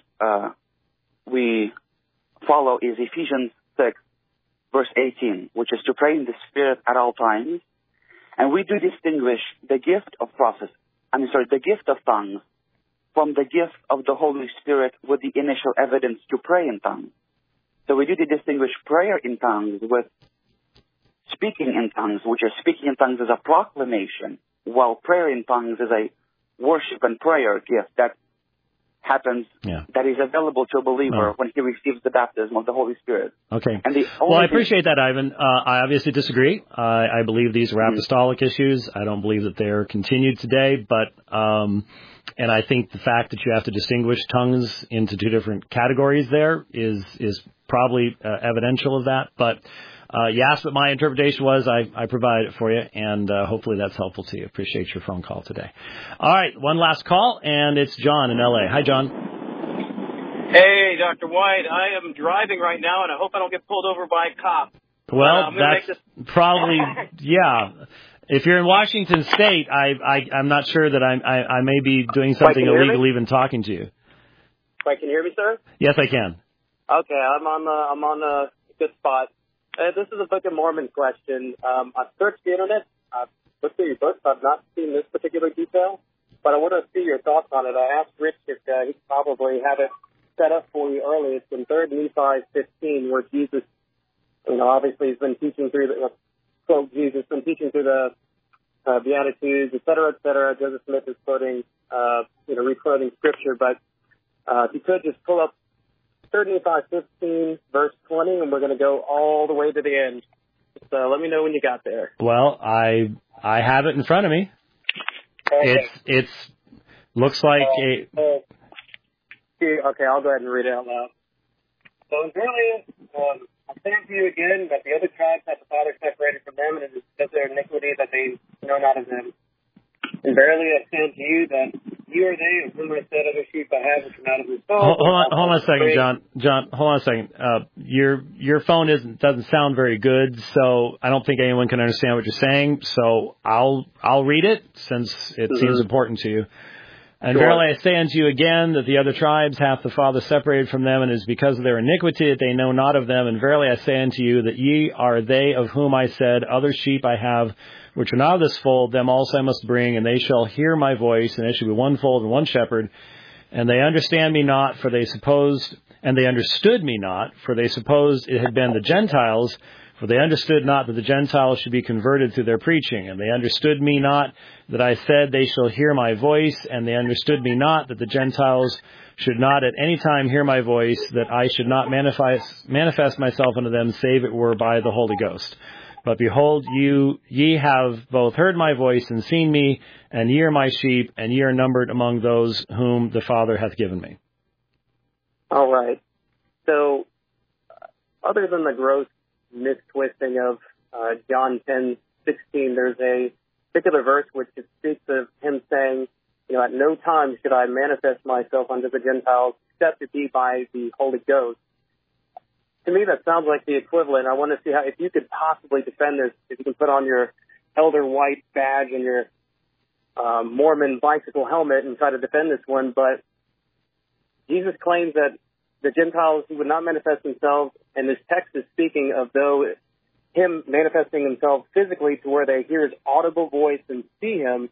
we follow is Ephesians 6, verse 18, which is to pray in the Spirit at all times. And we do distinguish the gift of the gift of tongues from the gift of the Holy Spirit with the initial evidence to pray in tongues. So we do distinguish prayer in tongues with speaking in tongues, which is speaking in tongues is a proclamation, while prayer in tongues is a worship and prayer gift that happens, that is available to a believer when he receives the baptism of the Holy Spirit. Okay. Well, I appreciate that, Ivan. I obviously disagree. I believe these are apostolic issues. I don't believe that they're continued today, but and I think the fact that you have to distinguish tongues into two different categories there is probably evidential of that. But you asked what my interpretation was. I provided it for you, and hopefully that's helpful to you. Appreciate your phone call today. All right, one last call, and it's John in L.A. Hi, John. Hey, Dr. White. I am driving right now, and I hope I don't get pulled over by a cop. Well, that's probably, If you're in Washington State, I'm not sure that I may be doing something illegal even talking to you. Wait, can you hear me, sir? Yes, I can. Okay, I'm on a good spot. This is a Book of Mormon question. I've searched the internet. I've looked through your books. I've not seen this particular detail, but I want to see your thoughts on it. I asked Rich if he could probably have it set up for you early. It's in 3 Nephi 15, where Jesus, obviously he's been teaching through Jesus been teaching through the Beatitudes, et cetera. Joseph Smith is quoting, re-quoting scripture, but if you could just pull up 3 Nephi 15, verse 20, and we're going to go all the way to the end. So let me know when you got there. Well, I have it in front of me. Okay. It's looks like Okay, I'll go ahead and read it out loud. So really, I say to you again that the other tribes have the Father separated from them, and it is because of their iniquity that they know not of them. And verily I say unto you that you are they of whom I said, other sheep I have which are not of this fold. Hold on a second, John. Hold on a second. Your phone doesn't sound very good, so I don't think anyone can understand what you're saying. So I'll read it since it seems important to you. And verily I say unto you again that the other tribes hath the Father separated from them, and it is because of their iniquity that they know not of them. And verily I say unto you that ye are they of whom I said, other sheep I have which are not of this fold, them also I must bring, and they shall hear my voice, and there shall be one fold and one shepherd. And they understand me not, for they understood me not, for they supposed it had been the Gentiles, For they understood not that the Gentiles should be converted through their preaching. And they understood me not that I said they shall hear my voice. And they understood me not that the Gentiles should not at any time hear my voice, that I should not manifest myself unto them, save it were by the Holy Ghost. But behold, ye have both heard my voice and seen me, and ye are my sheep, and ye are numbered among those whom the Father hath given me. All right. So, other than the gross mistwisting of John 10:16, there's a particular verse which speaks of him saying, at no time should I manifest myself unto the Gentiles, except it be by the Holy Ghost. To me, that sounds like the equivalent. I want to see if you could possibly defend this, if you can put on your Elder White badge and your Mormon bicycle helmet and try to defend this one. But Jesus claims that the Gentiles would not manifest themselves, and this text is speaking of him manifesting himself physically to where they hear his audible voice and see him.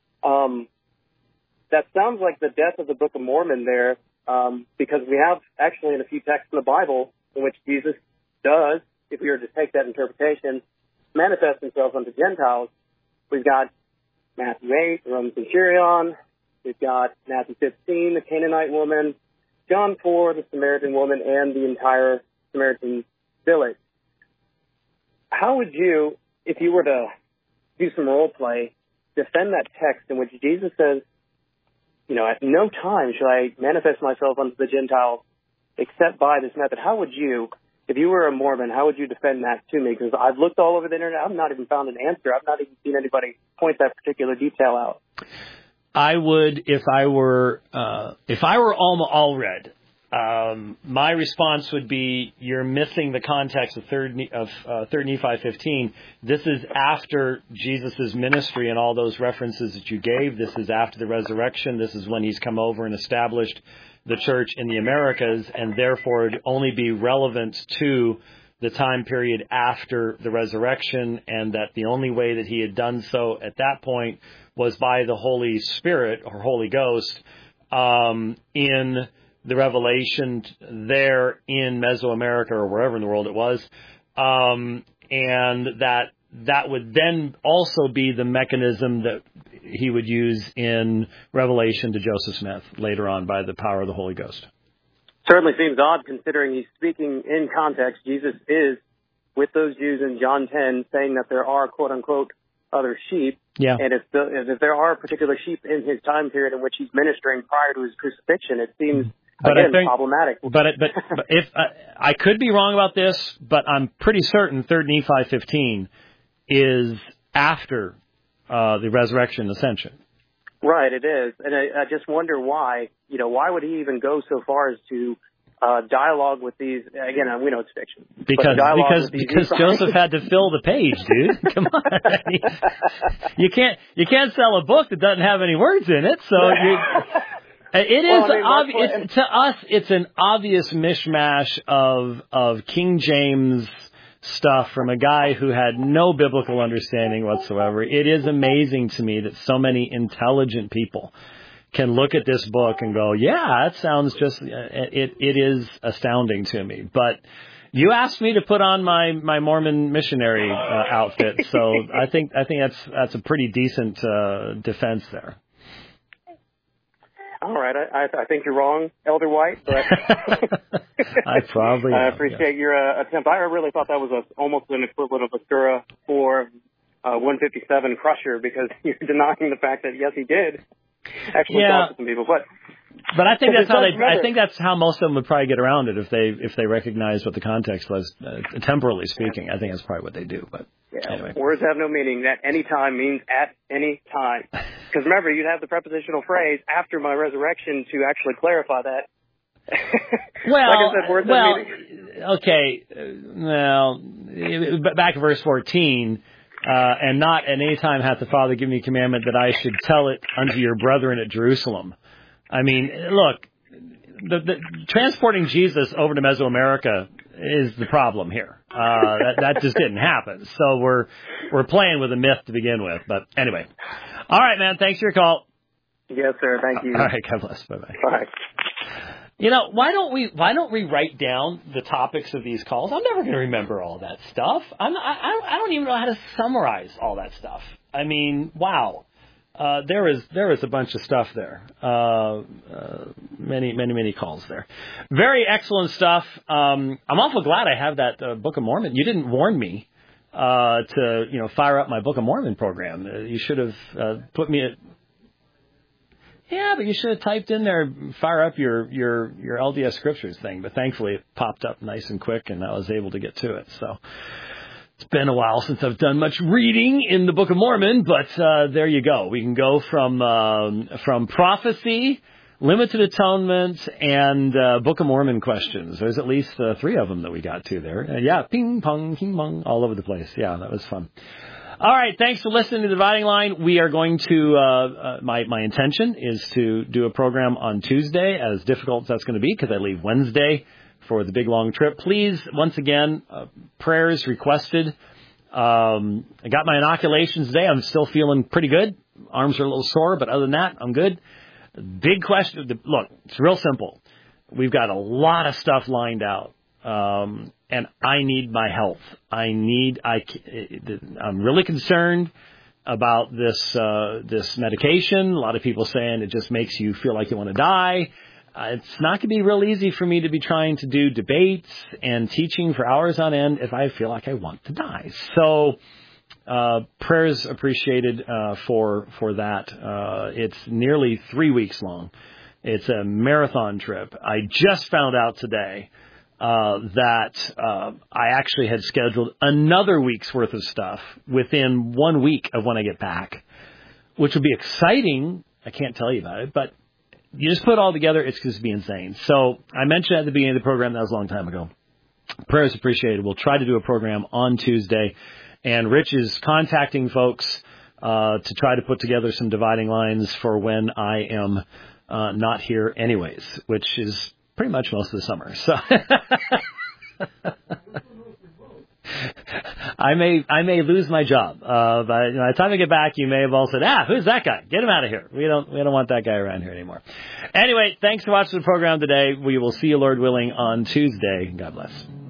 That sounds like the death of the Book of Mormon there, because we have actually in a few texts in the Bible in which Jesus does, if we were to take that interpretation, manifest himself unto Gentiles. We've got Matthew 8, the Roman centurion. We've got Matthew 15, the Canaanite woman. John 4, the Samaritan woman, and the entire Samaritan village. How would you, if you were to do some role play, defend that text in which Jesus says, at no time shall I manifest myself unto the Gentiles except by this method? How would you, if you were a Mormon, how would you defend that to me? Because I've looked all over the internet. I've not even found an answer. I've not even seen anybody point that particular detail out. I would, if I were all read, my response would be, you're missing the context of 3 Nephi 15. This is after Jesus' ministry and all those references that you gave. This is after the resurrection. This is when he's come over and established the church in the Americas, and therefore it would only be relevant to the time period after the resurrection, and that the only way that he had done so at that point was by the Holy Spirit or Holy Ghost in the revelation there in Mesoamerica or wherever in the world it was, and that would then also be the mechanism that he would use in Revelation to Joseph Smith later on by the power of the Holy Ghost. Certainly seems odd considering he's speaking in context. Jesus is with those Jews in John 10 saying that there are, quote unquote, other sheep. Yeah. And if there are particular sheep in his time period in which he's ministering prior to his crucifixion, it seems problematic. But if I could be wrong about this, but I'm pretty certain 3 Nephi 15 is after the resurrection and ascension. Right, it is. And I just wonder why, why would he even go so far as to dialogue with these? Again, we know it's fiction. Because Joseph had to fill the page, dude. Come on. You can't sell a book that doesn't have any words in it. So to us, it's an obvious mishmash of King James stuff from a guy who had no biblical understanding whatsoever. It is amazing to me that so many intelligent people can look at this book and go, yeah, that sounds just, it is astounding to me. But you asked me to put on my Mormon missionary outfit, so I think that's a pretty decent defense there. All right, I think you're wrong, Elder White, but I probably I appreciate your attempt. I really thought that was almost an equivalent of a Sura 4 157 Crusher, because you're denying the fact that yes, he did actually talk to some people, But I think that's how most of them would probably get around it if they recognize what the context was, temporally speaking. I think that's probably what they do. But anyway, words have no meaning. That any time means at any time. Because remember, you'd have the prepositional phrase after my resurrection to actually clarify that. Well, like I said, words have meaning. Okay. Well, back to verse 14. And not at any time hath the Father given me commandment that I should tell it unto your brethren at Jerusalem. I mean, look, the transporting Jesus over to Mesoamerica is the problem here. That just didn't happen. So we're playing with a myth to begin with. But anyway, all right, man. Thanks for your call. Yes, sir. Thank you. All right. God bless. Bye-bye. Bye. Why don't we write down the topics of these calls? I'm never going to remember all that stuff. I don't even know how to summarize all that stuff. I mean, wow. There is a bunch of stuff there. Many calls there. Very excellent stuff. I'm awful glad I have that Book of Mormon. You didn't warn me to fire up my Book of Mormon program. You should have put me at. Yeah, but you should have typed in there, fire up your LDS Scriptures thing. But thankfully, it popped up nice and quick, and I was able to get to it. So. It's been a while since I've done much reading in the Book of Mormon, but there you go. We can go from prophecy, limited atonement, and Book of Mormon questions. There's at least 3 of them that we got to there. Yeah, ping pong, all over the place. Yeah, that was fun. All right, thanks for listening to The Dividing Line. We are going to, my intention is to do a program on Tuesday, as difficult as that's going to be, because I leave Wednesday for the big long trip. Please, once again, prayers requested. I got my inoculations today. I'm still feeling pretty good. Arms are a little sore, but other than that, I'm good. Big question. Look, it's real simple. We've got a lot of stuff lined out, and I need my health. I'm really concerned about this medication. A lot of people saying it just makes you feel like you want to die. It's not going to be real easy for me to be trying to do debates and teaching for hours on end if I feel like I want to die. So prayers appreciated for that. It's nearly 3 weeks long. It's a marathon trip. I just found out today that I actually had scheduled another week's worth of stuff within 1 week of when I get back, which will be exciting. I can't tell you about it, but you just put it all together, it's going to be insane. So I mentioned at the beginning of the program, that was a long time ago. Prayers appreciated. We'll try to do a program on Tuesday. And Rich is contacting folks to try to put together some dividing lines for when I am not here anyways, which is pretty much most of the summer. So I may lose my job. But by the time I get back, you may have all said, who's that guy? Get him out of here. We don't want that guy around here anymore. Anyway, thanks for watching the program today. We will see you, Lord willing, on Tuesday. God bless.